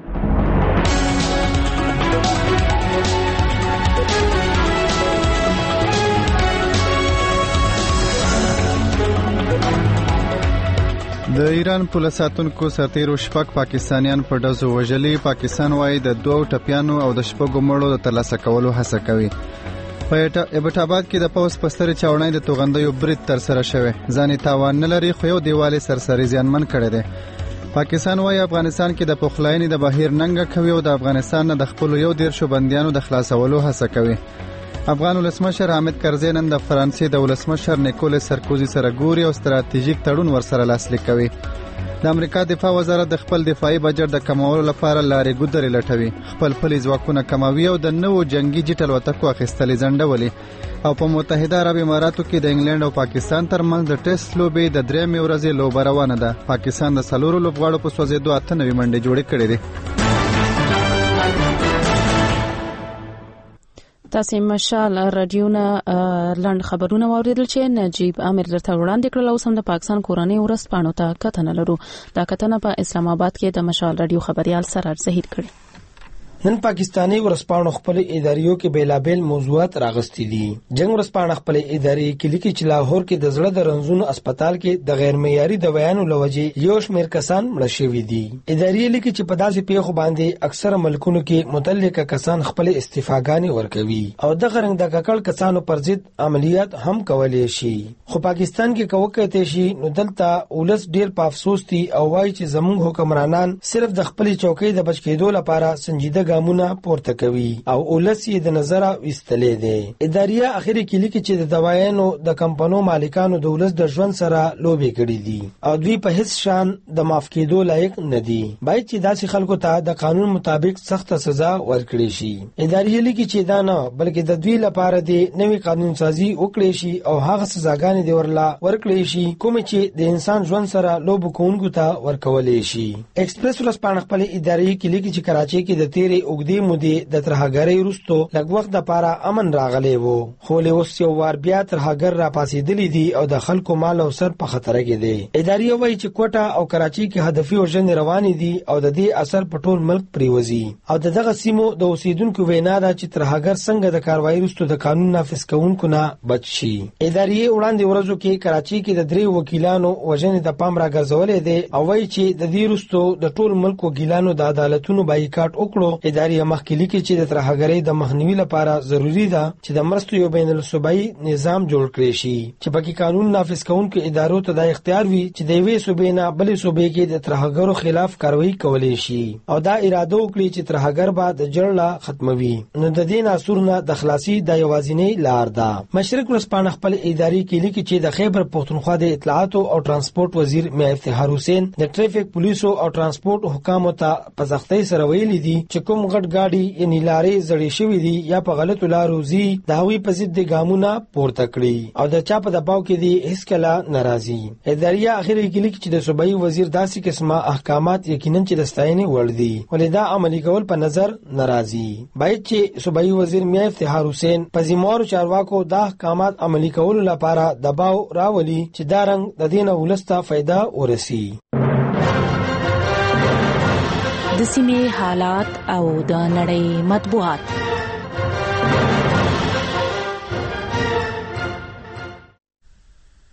د ایران پولیس ساتونکو سرتیرو شپږ پاکستانیان په ډزو وژلي. پاکستان وايي د 2 ټپیانو او د شپږو مړو د ترلاسه کولو هڅه کوي. په ایبټ آباد کې د پولیس په ستر چاونۍ د توغندیو برید تر سره شوی. ځاني تاوان نه لري خو یو دیوالې سرسري زیانمن کړی دی. پاکستان وايي افغانستان کې د پخلاینې د بهیر ننګه کوي او د افغانستان نه د خپل یو 13 بندیانو د خلاصولو هڅه کوي. افغان ولسمشر حامد کرزي نن د فرانسې د ولسمشر نیکولس سرکوزي سره ګوري او ستراتیژیک تړون ورسره لاسلیک کوي. د امریکا دفاع وزارت د خپل دفاعي بجټ د کمولو لپاره لارې ګودرې لټوي. خپل پلي ځواکونه کموي او د نوو جنگي جټ الوتکو اخیستلې ځنډولي. او په متحده عرب اماراتو کې د انګلند او پاکستان ترمنځ د ټیسټ لوبې د 3 ورځې لوبه روانه ده. پاکستان د 4 لوبغاړو په سوځېدو 98 منډې جوړې کړې دي. تاسو مشال رادیو نه لاند خبرونه واوریدل چې نجیب عامر درته وړاندې کړل. او سم د پاکستان کورنۍ ورځپاڼو ته کتنه لرو. دا کتنه په اسلام آباد کې د مشال رادیو خبريال سرار ظهیر کړي. نن پاکستانی ورځپاڼو خپل اداریو کې بیلابل موضوعات راغستې دي. جنگ ورځپاڼه خپل اداري کې لیکي چې لاهور کې د زړه د رنځونو هسپتال کې د غیر معیاري دوايانو لوجې یو شمېر کسان مړ شوي دي. اداري لیکي چې په داسې پیښو باندې اکثره ملکونو کې متعلقه کسان خپل استعفاګانې ورکوي او د غرنګ د ککړ کسانو پر ضد عملیات هم کولای شي. خو پاکستان کې کوکته شي نو دلته ولس ډیر په افسوس دي او وايي چې زموږ حکمرانان صرف د خپل چوکۍ د بچ کېدو لپاره سنجیده ګامونه پورته کوي او ولس یې د نظر وستلې دي. اداریه اخیری کې لیکي چې د دوايانو د کمپنیو مالکانو د ولس د ژوند سره لوبي کړې دي او دوی په هیڅ شان د معاف کېدو لایق نه دي. باید چې داسې خلکو ته د قانون مطابق سخت سزا ورکړي شي. اداریه لیکي چې دا نه بلکې د دوی لپاره د نوي قانون سازي وکړي شي او هغه سزاګانې دی ورکړي شي کوم چې د انسان ژوند سره لوب کوونکو ته ورکولې شي. ایکسپریس ورځپاڼه خپل اداري کې لیکي چې کراچۍ کې د تیرې اوګدې مودې د ترهګرۍ وروسته لږ وخت لپاره امن راغلی وو خو له اوس یو وار بیا ترهګر را پاسېدلي دي او د خلکو مال او سر په خطر کې دي. اداري وایي چې کوټه او کراچۍ کې هدفي وژنې روانې دي او د دې اثر په ټول ملک پریوزي او دغه سیمو د اوسیدونکو وینا ده چې ترهګر څنګه د کاروایی وروسته د قانون نافذ کوونکو نه بچ شي. اداري وړاندې ورځو کې کراچۍ کې د 3 وکیلانو وژنې د پام راګرځولې دي او وایي چې د دې وروسته د ټول ملک وکیلانو د عدالتونو بایکاټ وکړو. اداري مخکې لیکي چې د ترهګرۍ د مخنیوي لپاره ضروری ده چې د مرستو یو بین الصوبایي نظام جوړ کړي شي چې پکې قانون نافذ کوونکو ادارو ته د اختیار وي چې د یوې صوبې نه بلې صوبې کې د ترهګرو خلاف کاروایی کولی شي او دا اراده وکړي چې ترهګر به د جړله ختموي. نو د دې ناسور نه د خلاصي د یوازینۍ لار ده. مشرق ورځپاڼه خپل اداري کې لیکي چې د خیبر پښتونخوا د اطلاعات او ترانسپورت وزیر میا افتخار حسین د ټریفیک پولیسو او ترانسپورت حکامو ته په سختۍ سره ویلي دي چې کوم غټ ګاډي یعنی لارې زړې شوې دي یا په غلطو لارو ځي د هغوی په ضد د ګامونه پورته کړي او د چا په دباو کې دي هیڅ کله ناراضي. اداریه اخیری کې لیکي چې د صوبایي وزیر داسې قسمه احکامات یقینا چې د ستاینې وړ دي ولې دا عملي کول په نظر ناراضي. باید چې صوبایي وزیر میا افتخار حسین په ذمہوارو چارواکو دا احکامات عملي کولو لپاره دباو راولي چې دا رنګ د دینه ولسته فائدہ ورسي. د سیمې حالات او د نړۍ مطبوعات.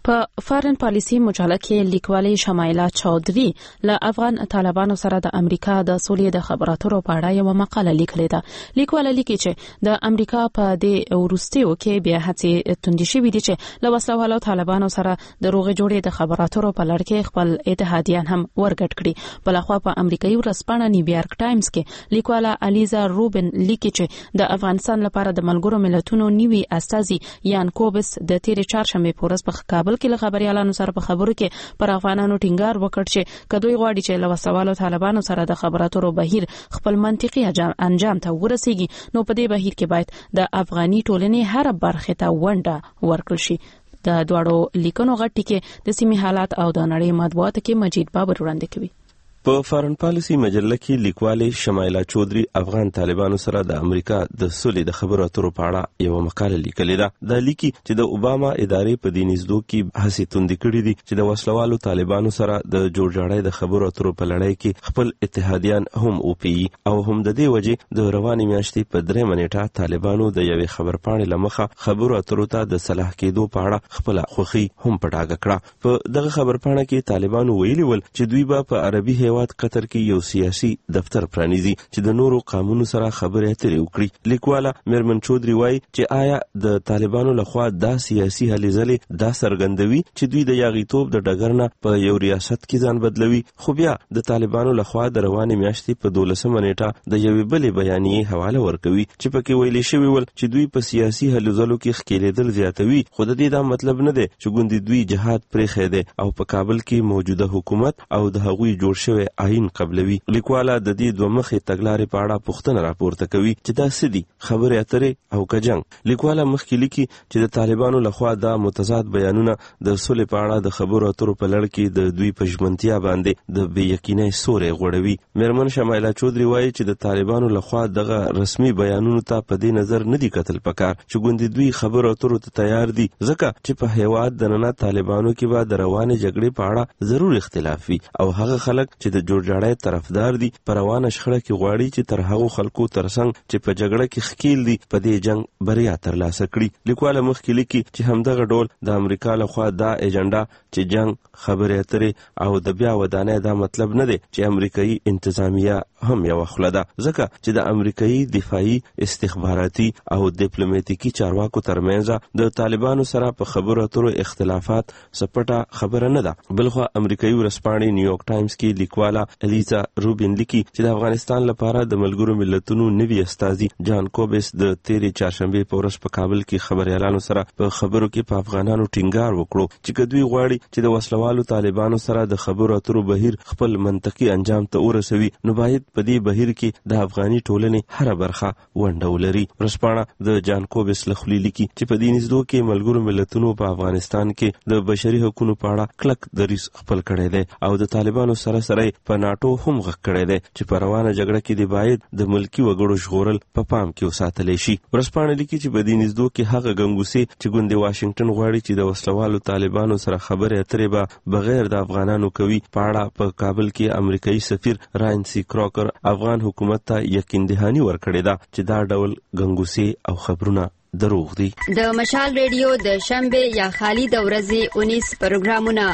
په فارن پالیسي مجله کې لیکوالې شمایله چودري له افغان طالبانو سره د امریکا د سولې د خبرو اترو په اړه یو مقاله لیکلې ده. لیکواله لیکي چې د امریکا په دې وروستیو کې بیا هڅې توندې شوې دي چې له وسلوالو طالبانو سره د روغې جوړې د خبرو اترو په لړ کې خپل اتحادیان هم ورګډ کړي. بلخوا په امریکایي ورځپاڼه نیویارک ټایمز کې لیکواله الیزا روبن لیکي چې د افغانستان لپاره د ملګرو ملتونو نیوي استازي یان کوبس د تیرې چهارشنبه په ورځ په کابل کې له خبريالانو سره په خبرو کې پر افغانانو ټینګار وکړ چې کدوې غواړي چې له وسوالو طالبانو سره د خبرو اترو بهیر خپل منطقي انجام ته ورسیږي نو په دې بهیر کې باید د افغاني ټولنې هر برخه ته ونډه ورکړل شي. د دواړو لیکنو غټي کې د سیمې حالات او د نړۍ مطبوعات کې مجید بابر وړاندې کوي. په فارن پالیسي مجله کې لیکوالې شمایله چودري افغان طالبانو سره د امریکا د سولې د خبرو اترو په اړه یو مقاله لیکلې ده. دا لیکي چې د اوباما ادارې په دې نږدو کې هڅې توندې کړې دي چې د وسلوالو طالبانو سره د جوړجاړۍ د خبرو اترو په لړۍ کې خپل اتحادیان هم وپیي او هم د دې وجې د روانې میاشتې په 3 منېټه طالبانو د یوې خبرپاڼې لمخه خبرو اترو ته د صلاح کېدو په اړه خپل خوخي هم پټاګه کړه. په دغه خبرپاڼه کې طالبانو ویلي ول چې دوی به په عربي هیواد قطر کې یو سیاسي دفتر پرانیزي چې د نورو قانونو سره خبرې اترې وکړي. لیکواله میرمن چودري وایي چې آیا د طالبانو لخوا دا سیاسي هلې ځلې دا څرګندوي چې دوی د یاغیتوب د ډګر نه په یو ریاست کې ځان بدلوي. خو بیا د طالبانو لخوا د روانې میاشتې په 12 منېټه د یوې بلې بیانیې حواله ورکوي چې پکې ویلي شوی ول چې دوی په سیاسي هلې ځلو کې ښکېلېدل زیاتوي. خو د دې دا مطلب نه دی چې ګوندې دوی جهاد پرېښی دی او په کابل کې موجوده حکومت او د هغوی جوړ شوی آئین قبلوي. لیکواله د دې دوه مخې تګلارې په اړه پوښتنه راپورته کوي چې دا څه دي خبرې اترې او که جنګ. لیکواله مخکې لیکي چې د طالبانو لخوا دا متضاد بیانونه د سولې په اړه د خبرو اترو په لړ کې د دوی په ژمنتیا باندې د بې یقینۍ سوری غوړوي. میرمن شمایله چودري وایي چې د طالبانو لخوا دغه رسمي بیانونو ته په دې نظر نه دي کتل پکار چې ګوندې دوی خبرو اترو ته تیار دي ځکه چې په هیواد دننه طالبانو کې به د روانې جګړې په اړه ضرور اختلاف وي او هغه خلک چې د جوړجاړۍ طرفدار دي په روانه شخړه کې غواړي چې تر هغو خلکو ترڅنګ چې په جګړه کې ښکیل دي په دې جنگ بریا ترلاسه کړي. لیکواله مخکې لیکي چې همدغه ډول د امریکا لخوا دا ایجنډا چې جنگ خبرې اترې او د بیا ودانۍ دا مطلب نه دی چې امریکایي انتظامیه هم یو خوله ده ځکه چې د امریکایي دفاعي استخباراتي او ډیپلوماټیکي چارواکو ترمنځ د طالبانو سره په خبرو اترو اختلافات سپټه خبره نه ده. بلخوا امریکایي ورځپاڼې نیویارک ټایمز کې لیکواله الیزا روبن لیکي چې د افغانستان لپاره د ملګرو ملتونو نوي استازي جان کوبس د تیرې چهارشنبه په ورځ په کابل کې خبريالانو سره په خبرو کې په افغانانو ټینګار وکړو چې کدوې غواړي چې د وسلوالو طالبانو سره د خبرو اترو بهیر خپل منطقي انجام ته ورسوي نو باید په دې بهیر کې د افغاني ټولنې هر برخه ونډه ولري. ورځپاڼه د جان کوبس لخوا لیکي چې په دې نږدو کې ملګرو ملتونو په افغانستان کې د بشري حقوقو په اړه کلک دریځ خپل کړی دی او د طالبانو سره په ناټو هم غږ کړی دی چې په روانه جګړه کې دی باید د ملکی وګړو ژغورل په پام کې وساتلی شي. ورځپاڼه لیکي چې په دې نږدو کې هغه ګنګوسې چې ګوندې واشنګټن غواړي چې د وسلوالو طالبانو سره خبرې اترې به بغیر د افغانانو کوي په اړه په کابل کې امریکایي سفیر راین سی کراکر افغان حکومت ته یقین دهاني ورکړې ده چې دا ډول ګنګوسې او خبرونه دروغ دي. د مشال ریډیو د شنبه یا خالی د ورځې 19 پروګرامونه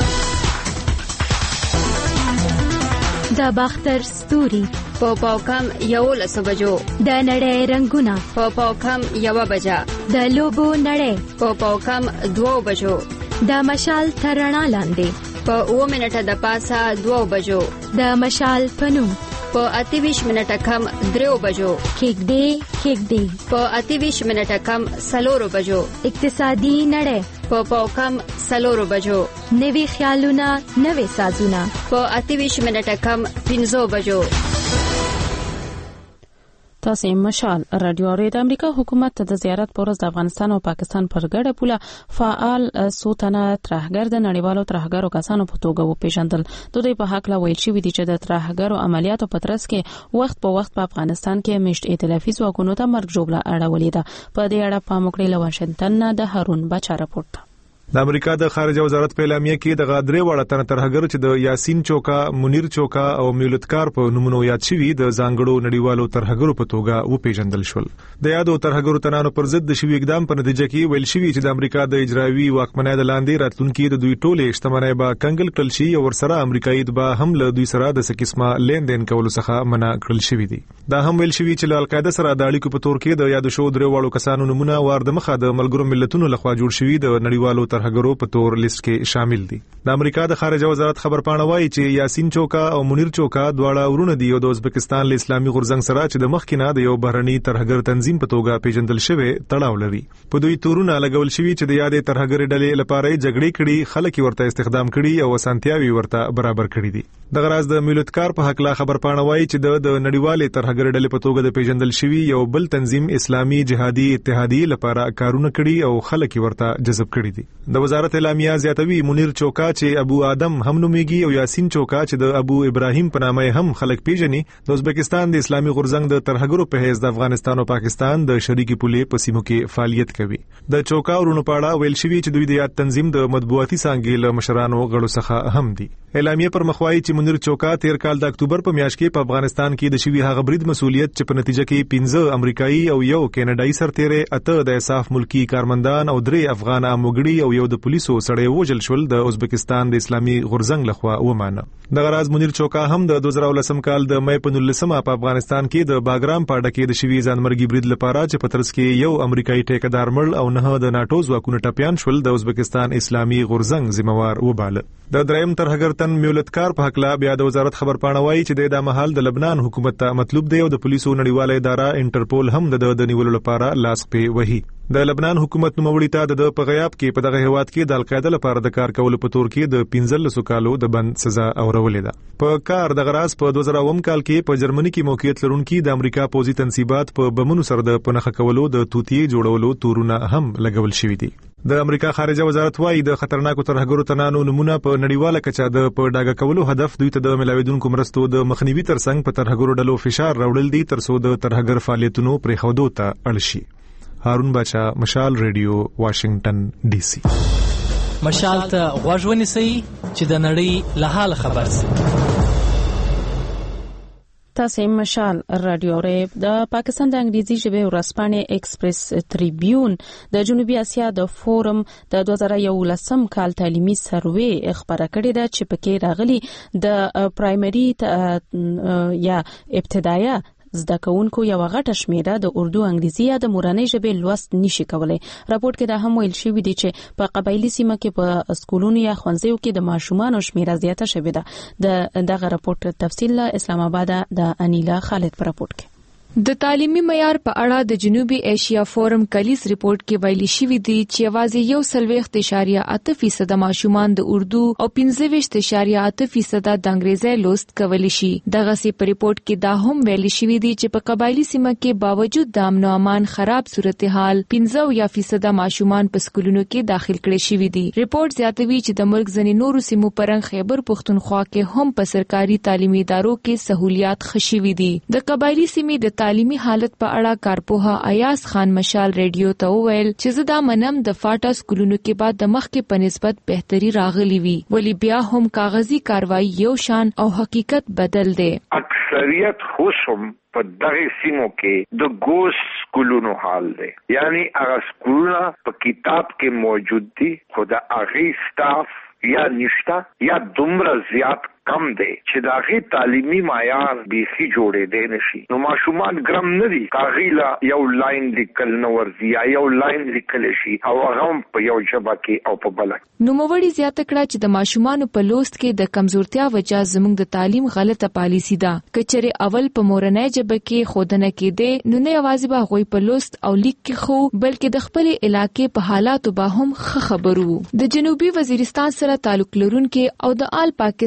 د باختر ستوري په پاوکم 11 بجو، د نړۍ رنگونه په پاوکم 1 بجه، د لوبو نړۍ په پاوکم 2 بجو، د مشال ترڼا لاندې په 9 منټه د پاسه 2 بجو، د مشال پنوم په 28 منټه کم 3 بجو، کېږدی په 28 منټه کم 4 بجو، اقتصادي نړۍ په پاوکم 4 بجو، نوي خیالونه نوي سازونه په 28 منټه کم 15 بجو. تاسو مشال رادیو اورید. امریکا حکومت د زیارت پر ورځ د افغانستان او پاکستان پر ګډه پوله فعال سوتنه ترهګر د نړیوالو ترهګرو کسانو په توګه وپیژندل. د دوی په حق لا ویل شوی دی چې د ترهګرو عملیاتو په ترڅ کې وخت په وخت په افغانستان کې مشت ائتلافي ځواکونو ته مرګ جوړه اړولې ده. په دې اړه په موکړې له واشنگټن نه د هارون بچا راپورټ. د امریکا د خارجه وزارت په اعلامیه کې د غادرې وړ ترهګر چې د یاسین چوکا، منیر چوکا او میولتکار په نومونو یاد شوي د ځانګړو نړیوالو ترهګرو په توګه وپیژندل شول. د یادو ترهګرو تنانو پر ضد د شوي اقدام په نتیجه کې ویل شوي چې د امریکا د اجرایوي واکمنۍ د لاندې راتلونکي د دوی ټولې شتمنۍ به کنګل کړل شي او ورسره امریکایي به هم له دوی سره د سکیسما لیندین کولو څخه منع کړل شوي دي. دا هم ویل شوي چې له القاعده سره د اړیکو په تور کې د یادو شو درې واړو کسانو نومونه وار د مخه د ملګرو ملتونو لخوا جوړ شوي د نړیوالو ترهګرو په تور لیست کې شامل دي. د امریکا د خارجه وزارت خبرپاڼه وایي چې یاسین چوکا او منیر چوکا دواړه ورونه دي او د ازبکستان له اسلامي غورځنګ سره چې د مخکینه د یو بهرني ترهګر تنظیم په توګه پیژندل شوی تړاو لري. په دوی تورونه لګول شوي چې د یادې ترهګر ډلې لپاره جګړې کړي، خلک ورته استخدام کړي او اسانتیاوي ورته برابر کړي دي. د غراز د میولتکار په حق لا خبرپاڼه وایي چې د نړیوالې ترهګر ډلې په توګه د پیژندل شوی یو بل تنظیم اسلامي جهادي اتحادیه لپاره کارونه کړي او خلک ورته جذب کړي دي. د وزارت اعلامیه زیاتوي منیر چوکا چې ابو آدم هم نومیږي او یاسین چوکا چې د ابو ابراهیم په نامه هم خلک پیژني د ازبکستان د اسلامي غورځنګ د ترهګرو په حیث د افغانستان او پاکستان د شریکي پولې په سیمو کې فعالیت کوي. د چوکا ورونو پاړه ویل شوی چې دوی د یاد تنظیم د مطبوعاتي څانګې له مشرانو غړو څخه هم دي. اعلامیه پر مخوایي چې منیر چوکا تیر کال د اکتوبر په میاشت کې په افغانستان کې د شوی هغه برید مسؤلیت چې په نتیجه کې 15 امریکایي او یو کینیډایي سرتیری، 8 د انصاف ملکی کارمندان او 3 افغان عاموګړي او یو د پولیسو سړی وژل شول د ازبکستان د اسلامي غورځنګ لخوا ومانه. د غراز منیر چوکا هم د 2019 کال د مې په 19 په افغانستان کې د باګرام پاړه کې د شوی ځانمرګي برید لپاره چې په ترڅ کې یو امریکایي ټیکدار مړ او نه د ناتو ځواکونو ټپيان شول د ازبکستان اسلامي غورځنګ ذمہوار وباله. د دریم ترهګر تن میولتکار په حق لا بیا د وزارت خبرپاڼه وایي چې د مهال د لبنان حکومت ته مطلوب دی او د پولیسو نړیواله اداره انټرپول هم د نیولو لپاره لاس په وهي. د لبنان حکومت نوموړي ته د په غیاب کې په دغه هیواد کې د القاعده لپاره د کار کولو په تور کې د 15 کالو د بند سزا اورولې ده. په کار د غراز په 2009 کال کې په جرمني کې موقعیت لرونکي د امریکا پوځي تنصیبات په بمونو سره د پنخه کولو د توتی جوړولو تورونه هم لګول شوي دي. د امریکا خارجه وزارت وايي د خطرناکو ترهګرو تنانو نمونه په نړیواله کچه د په ډاګه کولو هدف دوی ته د ملاویدونکو مرستو د مخنیوي ترڅنګ په ترهګرو ډلو فشار راوړل دي ترڅو د ترهګر فعالیتونو پرې خودو ته اړ شي. هارون باچا، مشال ریډیو، واشنگټن ډي سي. مشال ته غوږ ونیسئ چې د نړۍ له حال خبر شئ. تاسو مشال رادیو ریب د پاکستان د انګریزي ژبې ورځپاڼې ایکسپریس تریبیون د جنوبي اسیا د فورم د 2011 کال تعلیمي سروې خبره کړې ده چې پکې راغلي د پرایمري یا ابتدایي زده کوونکو یو غټه شمیره د اردو، انګریزي یا د مورنۍ ژبې لوست نشي کولای. راپورټ کې دا هم ویل شوی دی چې په قبایلی سیمه کې په سکولونو یا ښوونځیو کې د ماشومانو شمیره زیاته شوې ده. دغه راپورټ تفصیل اسلام آباد د انیلا خالد پر راپورټ کې. د تعلیمي معیار په اړه د جنوبي ایشیا فورم کلیز ریپورت کې ویلي شوی دی چې یوازې 1.8% ماشومان د اردو او 15.8% د انګریزي لوست کولی شي. دغه سي په ریپورت کې دا هم ویلي شوی دی چې په قبایلی سیمه کې باوجود د امن او امان خراب صورتحال 15% ماشومان په سکولونو کې داخل کړي شوی دي. ریپورت زیاتوي چې د ملک ځینې نورو سیمو پرنګ خیبر پختونخوا کې هم په سرکاري تعلیمي ادارو کې سہولیات خشوي دي. د قبایلی سیمې د تعلیمي حالت په اړه کارپوها ایاز خان مشال ریډیو ته وویل چې زه دا منم د فاټا سکولونو کې بعد د مخکې په نسبت بهتري راغلی وي، ولی بیا هم کاغذي کاروایی یو شان او حقیقت بدل دی. اکثریت خوشم په دغه سیمو کې د ګوس سکولونو حال دی، یعنی هغه سکولونه په کتاب کې موجود دي خو د هغه سټاف یا نشتا یا دومره زیات کم دی چې د هغه تعلیمي معیار بیخي جوړې دی نشي. نو ماشومان ګرم نه دي کاغیلا یو لاین لیکل نو ورزي یا یو لاین لیکل شي او هغه په یو ژبه کې او په بل. نو موړي زیاته کړه چې د ماشومانو په لوست کې د کمزورتیا وجہ زموږ د تعلیم غلطه پالیسی ده. کچره اول په مورنۍ ژبه کې خودنه کې دی نو نه یوازې به غوي په لوست او لیک کې خو بلکې د خپل علاقې په حالاتو به هم خبرو. د جنوبي وزیرستان سره تعلق لرونکي او د آل پاکستان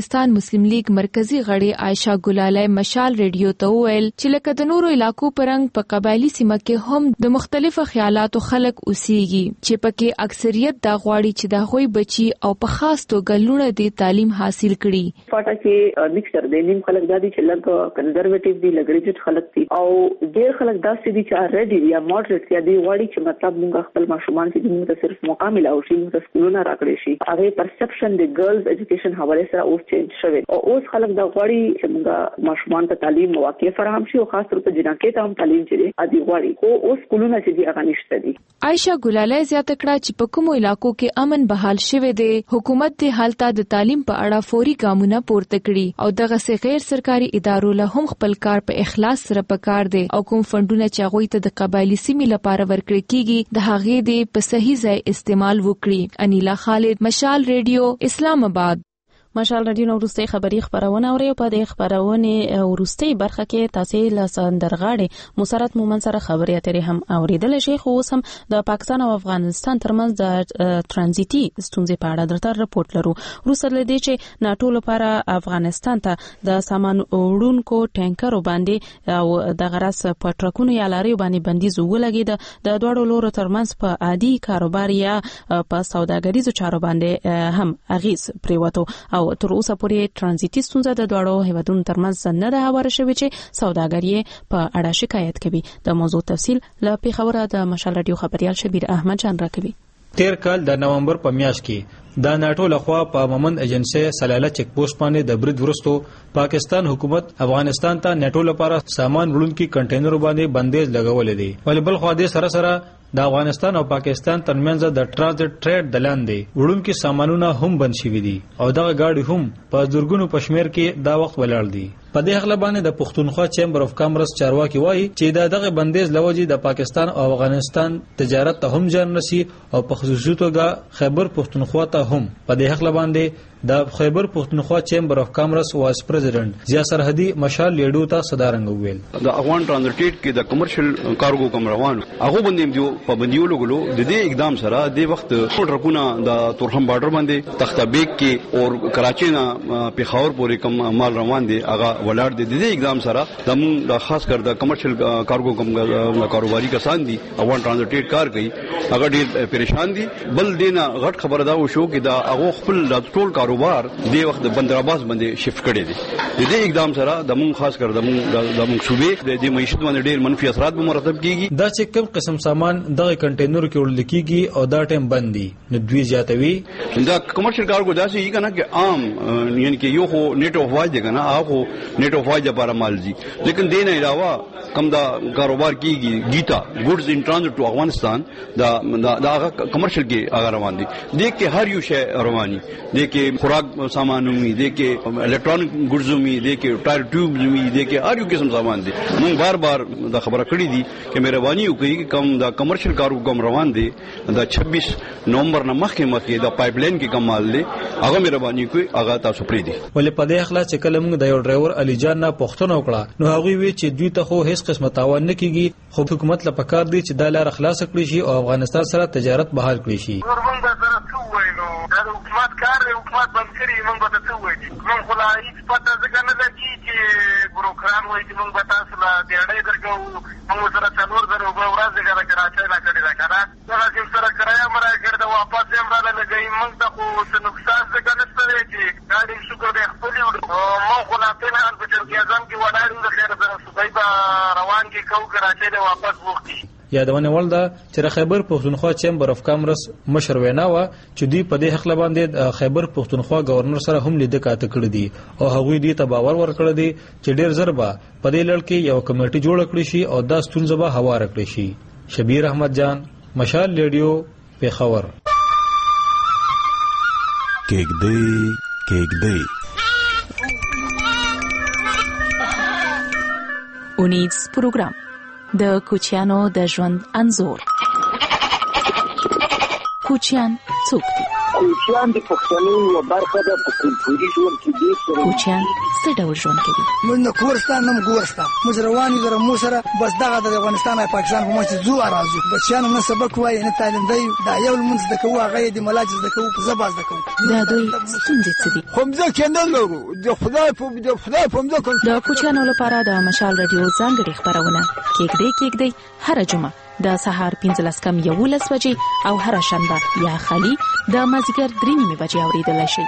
مسلم لیگ مرکزی غړي عائشہ ګلالی مشال ریډیو ته وویل چې لکه د نورو علاقو پرنګ په قبایلی سیمه کې هم د مختلفو خیالاتو خلک اوسېږي چې پکې اکثریت دا غواړي چې د هغوی بچي او په خاص توګه لوڼه دې تعلیم حاصل کړي. پټه کې مکسچر دی، نیم خلک دا دي چې لږ کنزرویټیو دي، لږ ریجټ خلک دي او ډېر خلک داسې دي چې ریډي یا ماډریټ یا دی غواړي چې مطلب موږ خپل ماشومان چې موږ ته صرف مقام ملاو شي، موږ ته سکولونه راکړي شي. هغه پرسپشن د ګرلز ایجوکیشن حواله سره اوس چینج شوی او اوس خلک دا غواړي چې موږ ماشومان ته تعلیم مواقع فراهم شي او خاص طور په جنکې ته هم تعلیم چي ادي غواړي او اوس سکولونه چې دی هغه نشته دي. عائشہ ګلالی زیاته کړه چې په کومو علاقو کې امن بحال شوی دی، حکومت د حالت د تعلیم په اړه فوري ګامونه پورته کړي او دغه سه غیر سرکاري ادارو له هم خپل کار په اخلاص سره پکار دی او کوم فندونه چې هغوی ته د قبایلی سیمې لپاره ورکړل کیږي د هغې د په صحیح ځای استعمال وکړي. انیلا خالد، مشال ریډیو، اسلام آباد. مشال رادیو نو ورستي خبری خبرونه اوري په دې خبرونه ورستي برخه کې تاسو له سندرغاړي مسرت مومن سره خبري اترې هم اوریدل شي. خو اوس هم د پاکستان او افغانستان ترمنځ د ترانزیتي ستونزې په اړه درته رپورت لرو. روسر لدی چې ناتو لپاره افغانستان ته د سامان وړونکو ټانکرو باندې او د غرس په ټرکونو یا لاري باندې بندیز ولګید. د دوړو لورو ترمنځ په عادي کاروبار یا په سوداګریزو چارو باندې هم اغیز پریوتو او تر اوسه پورې ترانزیتي ستونزه د دوړو هیوادونو ترمنځ نه ده هواره شوې چې سوداګري په اړه شکایت کوي. د موضوع تفصیل له پیښور د مشال رادیو خبريال شبیر احمد جان راکوي. تیر کال د نومبر په میاشت کې د ناتو لخوا په مومند ایجنسی سلاله چک پوسټ باندې د برید ورستو پاکستان حکومت افغانستان ته ناتو لپاره سامان وړونکي کنټینر باندې بندیز لګولې دي. ولې بل خو دې سره د افغانستان او پاکستان ترمنځ د ترانزیت ټریډ د لاندې وړونکي سامانونه هم بند شوي دي او دغه گاډي هم په زورګونو پشمیر کې دا وخت ولاړ دي. په دې حق باندې د پښتونخوا چیمبر اف کامرس چارواکي وایي چې دغه بندیز لوجي د پاکستان او افغانستان تجارت ته هم ځان نسی او په خصوصي توګه خیبر پښتونخوا ته هم. په دې حق باندې د خیبر پښتونخوا چیمبر اف کامرس وایس پریزیډنټ ضیا سرحدي مشال لیډو ته صدارنګ ویل د افغان ترانزیت کې د کمرشل کارګو کوم روان هغه باندې دیو پابندیو لګولو د دې اقدام سره د وخت ټرکونه د تورخم بارډر باندې تختبیک کې او کراچي نه پیښور پورې کوم مال روان دي هغه ولاړ دي. د دې اقدام سره د خاص کر د کمرشل کارګو کوم کاروباري کسان دي افغان ترانزیت کار کوي هغه ډیر پریشان دي. بل دینه غټ خبره دا وشو چې دا هغه خپل د ټول کاروبار د وخت بندر عباس باندې شفت کړي دي. د دې اقدام سره د مون خاص کر د مون صوبې د معیشت باندې ډیر منفي اثرات به مرتب کیږي. دا چې کوم قسم سامان دغه کنټینر کې وړل کیږي او دا ټیم بندي نو دوی زیاتوي. دا کمرشل کارګو داسې یی کنه چې عام یعنی کې یو خو نیټ اف واج دی کنه هغه نیټ اف واج لپاره مال دي لیکن دین علاوه کم دا کاروبار کیږي گیتا ګوډز ان ټرانزیت ټو افغانستان دا کمرشل کې هغه روان دي. د کې هر یو شی رواني د کې خوراک سامان می د کې الکترونیک ګډز می د کې ټایر ټیوب می د کې هر یو قسم سامان دي. موږ بار دا خبره کړې دي چې مهرباني وکړئ کم دا کمرشل کارګو کوم روان دي دا 26 نومبر نه مخکې دا پایپ لاین کې کمال دي هغه مهرباني کوي هغه تاسو پرې دي. ولې په دې اخلاص چې کله موږ د یو ډرایور علي جان نه پښتنه وکړه نو هغه وی چې دوی ته خو هیڅ قسمه تاوان نه کیږي خو حکومت له پکار دي چې د لار خلاص کړی شي او افغانستان سره تجارت بحال کړی شي. حکومت کار دی حکومت بند کړي موږ به څه وایي موږ خو لا هیڅ پته ځکه نه لري چې بروکران وایي چې موږ به تاسو لا دیاړې درکوو موږ سره 4,000 روپۍ ورځ د کراچۍ نه کړې ده که نه دغه چې سره کرایه مه راکړې ده واپس یې هم راله لګوي موږ ته خو څه نقصان ځکه نشته دی چې ګاډي شکر دی خپلې موږ خو لا فلحال په چوکي اعظم کې ولاړ یو د خیر سره صوبۍ به روان کې کوو کراچۍ دی واپس وختي. یادونه ول ده چې د خیبر پښتونخوا چیمبر اف کامرس مشر وینا و چې دوی په دې حق باندې د خیبر پښتونخوا گورنر سره هم لیدل کاته کړی دي او هغوی دې ته باور ورکړی دی چې ډیر ضربه په دې لړ کې یو کمیټه جوړ کړی شي او دا ستونزه به هواره کړی شي. شبیر احمد جان مشال ریډیو پیښور. کېږدی اونیز پروګرام د کوچیانو د ژوند انځور. کوچیان څوک دي؟ کوچیان د پښتنو یو برخه ده په کلتوري ژوند کې دي. کوچیان څه ډول ژوند کوي؟ موږ نه کورستا نه ګورستا موږ رواني در مو سره بس دغه د افغانستان او پاکستان په مچ زو راځو بچیان نه سبق وایي نه تعلیم دی دا یو منځ د کوه غي د ملاج د کوه په زباز د کوه دا دوی ستونزې څه دي؟ خمزه کېندل لرو د خدای په مزه کوم. د کوچیانو لپاره د مشال رادیو ځانګړي خبرونه کېږدي هر جمعه د سهار 15:11 بجې او هر شنبه یا خالي د مازیګر 3:30 بجې اوریدلای شئ.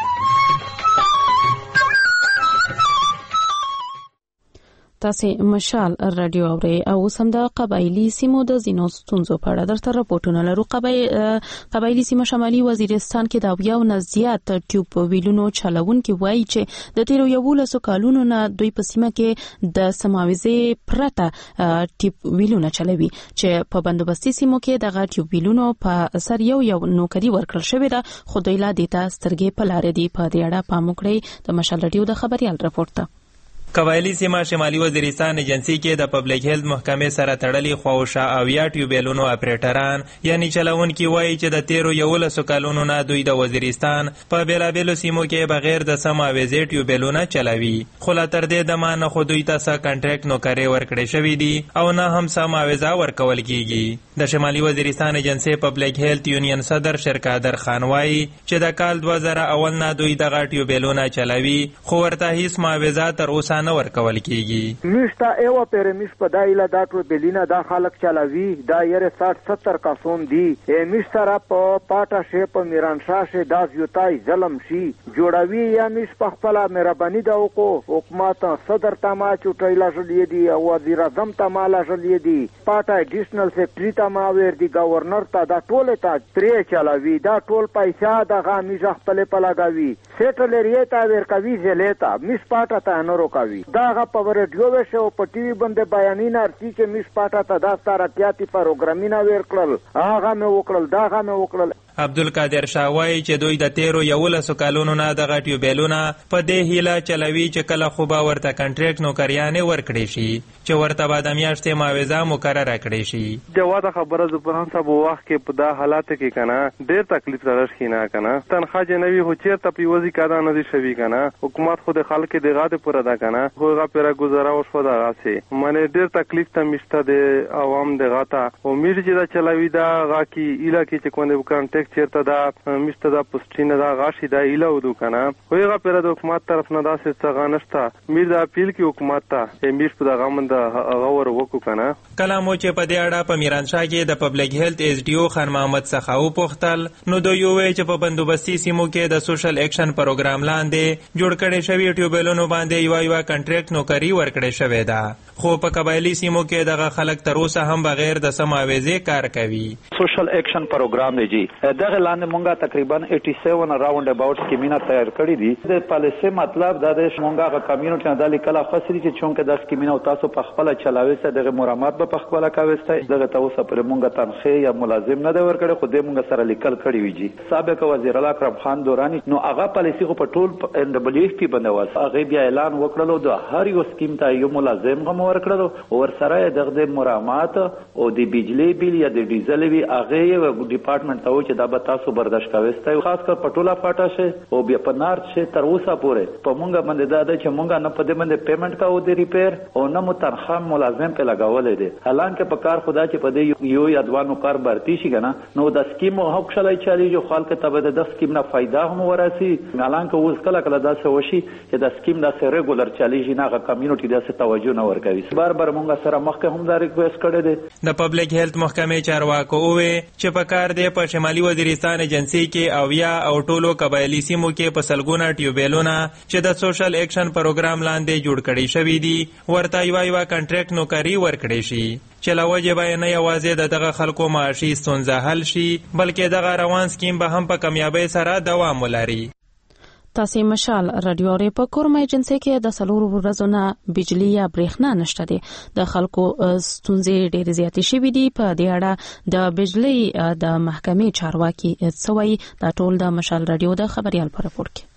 تاسو مشال رادیو اورئ او سم د قبایلی سیمو د زینو ستونزو په اړه درته راپورټونه لرو. قبایلی سیمه شمالي وزیرستان کې د اویاو نه زیات ټیوب ویلونو چلونکي وایي چې د تیرو 11 کالونو نه دوی په سیمه کې د سماويزي پرته ټیوب ویلونه چلوي چې په بندوبستي سیمو کې د ټیوب ویلونو په اثر یو نوکری ورکړل شوې ده، خو دوی لا دیتا سترګې په لار دي. په دې اړه پام وکړئ. د مشال رادیو د خبريال راپورټ. قبایلی سیمه شمالي وزیرستان ایجنسی کې د پبلک هیلث محکمې سره تړلي خواوشا او یا ټیوبیلونو اپریټران یعنی چلونکي وایي چې د تیرو 11 کالونو نه دوی د وزیرستان په بیلابیلو سیمو کې بغیر د سم اویزې ټیوبیلونه چلوي، خو لا تر دې دمه نه خو دوی ته کانټریکټ نوکري ورکړې شوې دي او نه هم سم اویزه ورکول کیږي. د شمالي وزیرستان ایجنسی پبلک هیلث یونین صدر شرکادر خان وایي چې د کال 2000 اول نه دوی دغه ټیوبیلونه چلوي، خو ورته هیڅ معاوضه تر اوسه نه ورکول کیږي. میشتا ایو پیرمیش په دایله دا ټیوبیلونه دا خلک چلوي، دا یې 60-70 کسون دي. میشتا را په پاټا شي په میرانشاه شي دا زیوتای ظلم شي جوړوي یا میش په خپل مهرباني دا حکومت صدر تما چټایلا شلې دي او وزیر اعظم تما لا شلې دي پاټا ایډیشنل سیکریټری تما ور دي گورنر ته دا ټول ته پرې چلوي، دا ټول پیسې دا غامی خپل په لګاوي سیټلریه تا ور کوي زلیتا میش پاټا ته نه روکوي. دا غ په ریډیو وشو په ټي وي باندې بیانونه ارتي چې میش پاټا ته دا ستارتياتي پروګرامینه ورکړل هغه مې وکړل دا هغه مې وکړل. عبدالقادر شاوای چې دوی د تیرو 11 کالونو نه د ټیوبیلونه په دې هیله چلوي چې کله خو به ورته کانټریکټ نوکریانه ورکړي شي چې ورته به د میاشتې معاوضه مقرره کړي شي. جواد خبره زبران صاحب وخت کې په دا حالات کې کنه ډېر تکلیف راځي نه کنه تنخواه جنوي هو چیرته پیوزي کاده نه دي شوی کنه حکومت خود خلک د غاده پر ادا کنه هوغه پر گزاره او شو دا غاسي منه ډېر تکلیف ته مشته د عوام د غاته امید چې دا چلوي دا غا کی اله کې چې کومه کانټیکټ چیرته دا مشته دا پوسټینه دا غاشي دا اله ودو کنه هوغه پر د حکومت طرف نه دا څه غانشتا میر دا اپیل کی حکومت ته میر په دا غمند غور وکړو کنه. کلامو چې په دې اړه په میرانشاه کې د پبلک هیلث ایس ډي او خان محمد سخاو پوښتل نو دوی وایي چې په بندوبستي سیمو کې د سوشل اکشن پروګرام لاندې جوړ کړي شوی ټیوبیلونو باندې یو کانټریکټ نوکری ورکړي شوی ده، خو په قبایلی سیمو کې دغه خلک تر اوسه هم بغیر د سماويزي کار کوي. سوشل اکشن پروګرام دی جی دغه لاندې مونږه تقریبا 87 راوند اباوت سکیمونه تیار کړی دي. د پالیسي مطلب دا د مونږه کمیونټي نه دالي کله خاصري چې چونکه د سکیمونه تاسو په خپل چلاوي سره دغه مرامات په خپل کويسته دغه تاسو پر مونږه تنخواه یا ملازم نه دی ورکړي خو د مونږ سره لیکل کړی وی جی. سابق وزیر اعلی اکرم خان دورانی نو هغه پالیسي په ټول NWF کې بندواس هغه بیا اعلان وکړلو د هر یو سکیم ته یو ملازم هم ورکړلو او ورسره دغه مرامات او د بجلی بیل یا د ډیزل وی هغه یو ډپارټمنټ ته و چې دا به تاسو برداشت کويسته خاص کر پټولا پاټا شه او بیا په نارت شه تر اوسه پورې په مونږه باندې دا چې مونږه نه په دې باندې پیمنٹ کاو د ریپیر او نه متنخم ملازم په لګاولې دي حالانکه په کار خدا چې په دې یو یادوانو کار برتی شي کنه نو د سکیم او حق شلای چالي جو خلک ته به د سکیم نه फायदा هم وراسي حالانکه اوس کله کله دا څه وشي چې د سکیم د سره ریګولر چالي نه غو کمیونټي د څه توجه نه ورکوي. بار مونږه سره مخکې هم دا ریکوست کړی دی. د پبلک هیلث محکمې چارواکو وې چې په کار دی په شمالي وزیرستان ایجنسی کې اویا او ټولو قبایلی سیمو کې په سلګونه ټیوبیلونه چې د سوشل اکشن پروګرام لاندې جوړ کړي شوی دي ورته یو کانټریکټ نوکری ورکړي شي چې لا وجب نه یوازې دغه خلکو معاشي ستونزه حل شي بلکې دغه روان سکیم به هم په کامیابی سره دوام ولري. تاسو مشال رادیو ری په کورمه ایجنسی کې د سلور ورځو نه بجلی یا برېښنا نشته دي. د خلکو ستونزې ډېرې زیاتې شوې دي. په دې اړه د بجلی د محکمې چارواکي څوي دا ټول د مشال رادیو د خبريال پر راپور کې.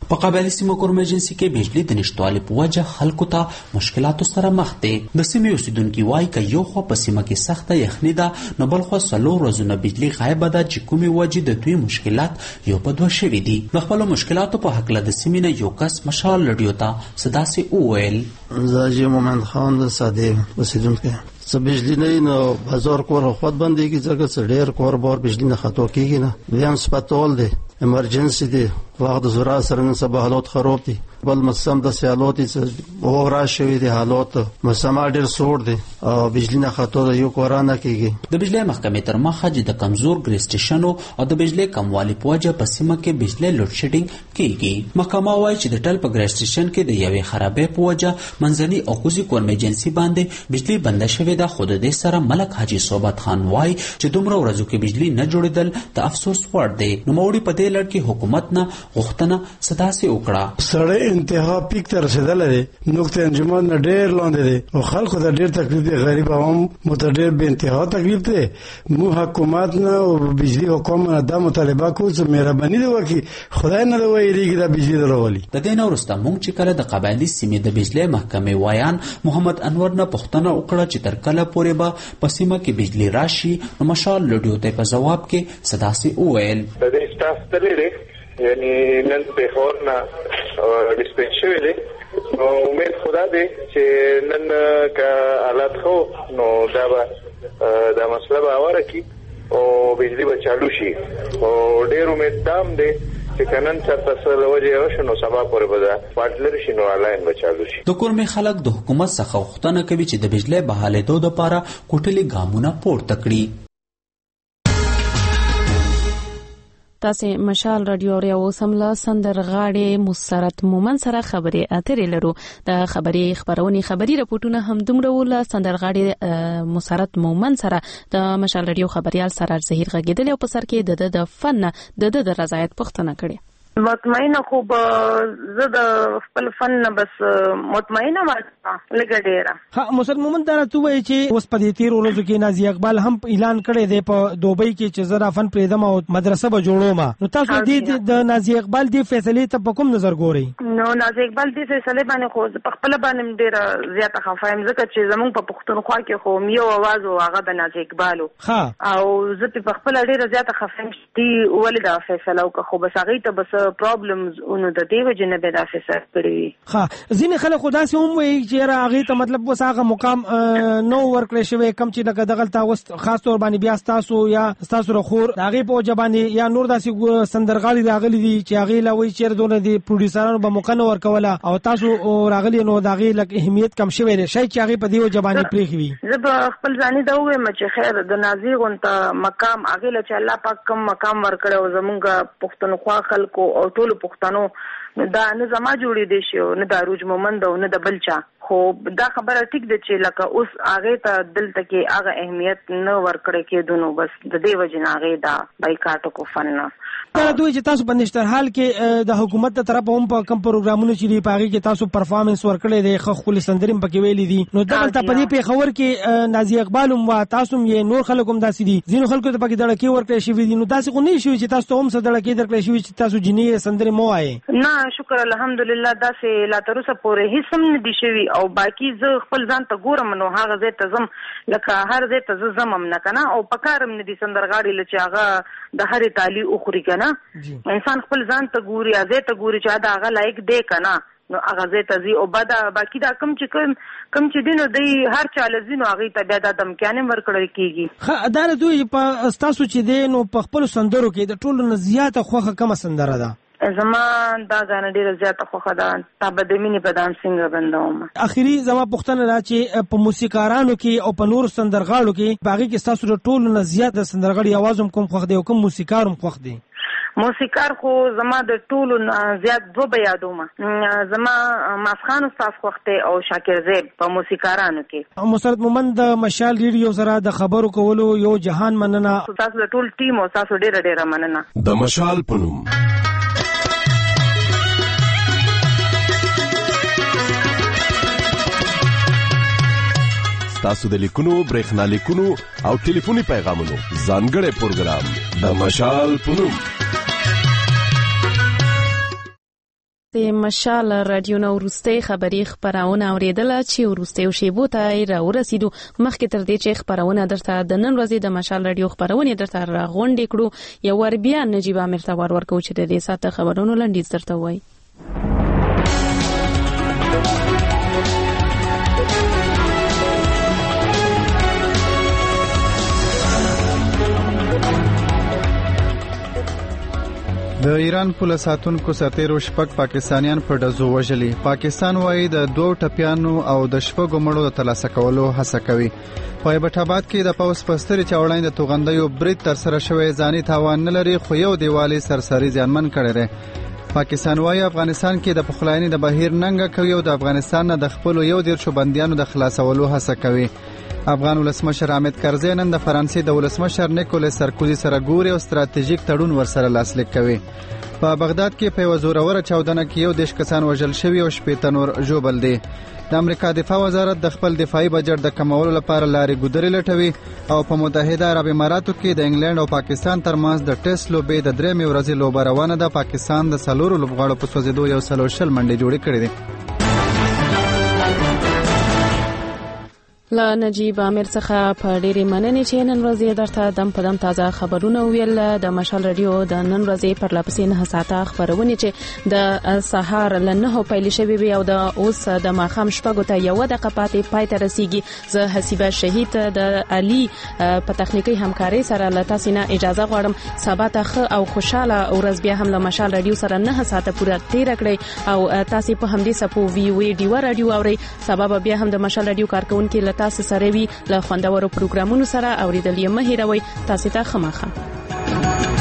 په قبایلي سیمو کورم ایجنسي کې بجلی د نشټوالي په وجه خلکو ته مشکلاتو سره مخ دي. د سیمې اوسیدونکي وایي که یو خوا په سیمه کې سخته یخني ده نو بل خوا 4 ورځونه بجلی غایبه ده چې کومې وجې د دوی مشکلات یو په دوه شوي دي. د خپلو مشکلاتو په هکله د سیمې نه یو کس مشال رادیو ته څه وویل. زه حاجي مومند خان د سادې اوسیدونکی څه بجلی نه نو بازار کور خود بندېږي ځکه څه ډېر کور بار بجلی نه خطا کېږي نه. دویم سپتول دی ایمرجنسي دی وخت د زراعت سره نن سبا حالات خراب دي. بل موسم د سیالات اورا شوی دی حالات موسم ډېر سوړ دی او بجلی نه خطا د یو کور نه کېږي. د بجلی محکمې تر مخه چې د کمزور ګری سټیشنو او د بجلی کموالي په وجه په سیمه کې بجلی لوډ شیډینګ کېږي. محکمه وایي چې د ټل په ګری سټیشن کې د یوې خرابې په وجه منځني او خوځي کورم ایجنسي باندې بجلی بنده شوې ده. خو د دې سره ملک حاجي صوبت خان وایي چې دومره ورځو کې بجلی نه جوړېدل د افسوس وړ دی. نوموړي په دې لړ کې حکومت نه غوښتنه ستاسې وکړه. سړی انتها پیک ته رسیدلی دی. نقطه انجمن نه ډېر لاندې دی او خلکو ته ډېر تکلیف دی. غریب عوام مو ته ډېر بې انتها تکلیف دی. مو حکومت نه او بجلی حکومت نه دا مطالبه کوو چې مهرباني دې وکړي خدای نه دی ویلېږي دا بجلی در راولي. د دې نه وروسته موږ چې کله د قبایلي سیمې د بجلی محکمې وایان محمد انور نه پوښتنه وکړه چې تر کله پورې به په سیمه کې بجلی راشي نو مشال لډیو ته په ځواب کې څه وویل. د دې سټاف تللی یعنی نن پیښور نه ډسپینس شوی دی نو امید خدا دی چې نن که حالات خو نو دا به دا مسله به هواره کړي او بجلی به چالو شي او ډېر امید دام دی چې که نن چېرته څه له وجې راشي نو سبا پورې به دا پاټ لرې شي نو آنلاین به چالو شي. د کورمې خلک د حکومت څخه غوښتنه کوي چې د بجلی بحالېدو دپاره کوټلي ګامونه پورته کړي. تاسې مشال رادیو اورئ. اوس هم له سندرغاړې مسرت مومن سره خبرې اترې لرو. د خبري خبرونې رپورټونه هم دومره ول. سندرغاړې مسرت مومن سره د مشال رادیو خبريال سرار زهیر غږیدل او په سر کې د فن د رضایت پوښتنه کړې. مطمئنه خو زه د خپل فن نه بس مطمئنه ما لګه ډیره. ها مسرت مومن دا ته وایي چې اوس په دې 13 ورځو کې نازي اقبال هم اعلان کړی دی په دوبۍ کې چې زرا فن پریدم او مدرسه به جوړوم. نو تاسو دې د نازي اقبال دی فیصلې ته په کوم نظر ګورئ؟ نو نازي اقبال دی فیصلې باندې خو په خپل باندې ډیره زیاته خفایم ځکه چې زمونږ په پښتونخوا کې خو یو आवाज او هغه د نازي اقبال او زه په خپل ډیره زیاته خفایم چې ولې دا فیصله وکړه خو بس هغه ته بس پرابلمز اونو د دې وجه نه به دا فیصله کړی. ها ځینې خلک خدا سي هم وایي چې هغه ته مطلب وساغه مقام نو ورکړی شوی کم چې دغه دغلته وس خاص تور باندې بیا تاسو یا تاسو رخور هغه په جبانه یا نور داسې سندرغاړي راغلي دي چې هغه لوي چې دونه دي پروډوسرانو به مقنن ورکوله او تاسو راغلي نو دغه لک اهمیت کم شوی دی شي چې هغه په دې جبانه پریخوي. زه په خپل ځاني دا وایم چې خیر د نازي غونته مقام هغه له چې الله پاک کوم مقام ورکړو زمونږ پښتونخوا خلکو او ټول پښتنو دا نه زما جوړې دي شو نه د روج مومند او نه د بلچا خو دا خبره ټیک ده چې لکه اوس هغه ته دلته کې هغه اهمیت نه ورکړي کېدونو بس د دې وجه نه هغه دا بایکاټ کو فن نه دا دوی چې تاسو په نشترحال کې د حکومت تر طرف هم په کم پروګرامونو چې دی پاږي کې تاسو پرفارمنس ورکړي دی خو خپل سندریم پکې ویلي دي نو دلته په دې خبر کې نازي اقبال هم تاسو یې نور خلکو هم داسې دي ځینو خلکو ته پکې دړه کې ورکړي شي دي نو تاسو خو نه شي چې تاسو هم سره دړه کې درکړي شي چې تاسو جنې سندري مو وایي. نه شکر الحمدلله دا سه لا تر اوسه پورې هیڅ هم نه دي شوی او باقی زه خپل ځان ته ګورم نو هغه زه ته زم لکه هر زه ته زم نه کنه او پکارم نه دي سندرغاړي لچ هغه د هر تعالی اخري کنه انسان خپل ځان ته ګوري ازه ته ګوري چې دا هغه لایق دی کنه نو هغه زه ته زی او بعد باقی دا کم چې دینو دی هر چا لزینو هغه ته بیا د دمکانې ورکړل کیږي. خا دا دوی په تاسو چې دینو په خپل سندرو کې د ټولو نه زیاته خوخه کوم سندره ده؟ زما دا غاڼه ډیره زیاته خوخه ده تابه د مینې په دام څنګه بندوم. اخیری زما پوښتنه را چې په موسیقارانو کې او په نور سندرغاړو کې باغی کې تاسو د ټولو نه زیاته سندرغاړي आवाज هم کوم خوخ دی او کوم موسیقار هم خوخ دی؟ موسیقار خو زما د ټولو زیات دو بیادومه زما ماسخان استاد خوخته او شاکر زیب په موسیقارانو کې. مسرت مومن د مشال ریډیو سره د خبرو کولو یو جهان مننه. تاسو د ټول ټیم او تاسو ډیره مننه. د مشال پنوم تاسو د لیکونو برېښنا لیکونو او ټلیفوني پیغامونو ځانګړی پروګرام د مشال پنوم د مشال رادیو نو وروستۍ خبري خبرونه اوریدله چې وروستۍ شیبو ته راورسیدو. مخکې تر دې چې خبرونه درته د نن ورځې د مشال رادیو خبرونه درته راغونډې کړو، یو ور بیا نجیب امیر ته ورکو چې د دې ساعت خبرونو لنډیز درته وایي. د ایران پوله ساتونکو سرتیرو شپږ پاکستانیان په ډزو وژلي. پاکستان وايي د 2 ټپیانو او د شپږو مړو د ترلاسه کولو هڅه کوي. په ایبټ آباد کې د پوس پستري چاوړاین د توغندیو برید تر سره شوی ځاني تاوان نه لري، خو یو دیوالي سرسري ځانمن کړی دی. پاکستان وايي افغانستان کې د پخلاینې د بهیر ننګه کوي او د افغانستان نه د خپل یو ډیر شو بنديانو د خلاصولو هڅه کوي. افغان ولسمشر حامد کرزي نن د فرانسې د ولسمشر نیکولاس سارکوزي سره ګوري او ستراتیژیک تړون ورسره لاسلیک کوي. په بغداد کې په وزوروره چاودنه کې یو دیش کسان وژل شوی او شپږ نور ژوبل دي. د امریکا دفاع وزارت د خپل دفاعي بجټ د کمولو لپاره لارې ګودرې لټوي او په متحده عرب اماراتو کې د انګلند او پاکستان ترمنځ د ټیسټ لوبې د 3 ورځې لوبه روانه ده. پاکستان د 4 لوبغاړو په سوځېدو یو سلوشل منډي جوړې کړې دي. له نجیب امیر څخه په ډېرې مننې چې نن ورځې درته دم په دم تازه خبرونه ویل. د مشال رادیو د نن ورځې پر لپسې 9 ساعته خبرونه چې د سهار له 9 پیل شوي وي او د اوس د ماښام شپږو ته یو دقیقه پاتې پای ته رسیږي. زه حسیبه شهید د علي په تخنیکی همکاري سره له تاسو نه اجازه غواړم. سبا ته ښه او خوشاله ورځ بیا هم له مشال رادیو سره 9 ساعته پوره تیر کړئ او تاسو په همدې سپو وی وی ډیو رادیو اوري. سبا بیا هم د مشال رادیو کارکونکو تاسو سره وی له خوندورو پروګرامونو سره اوریدل یې مه هیروئ. تاسو ته ښه مخه.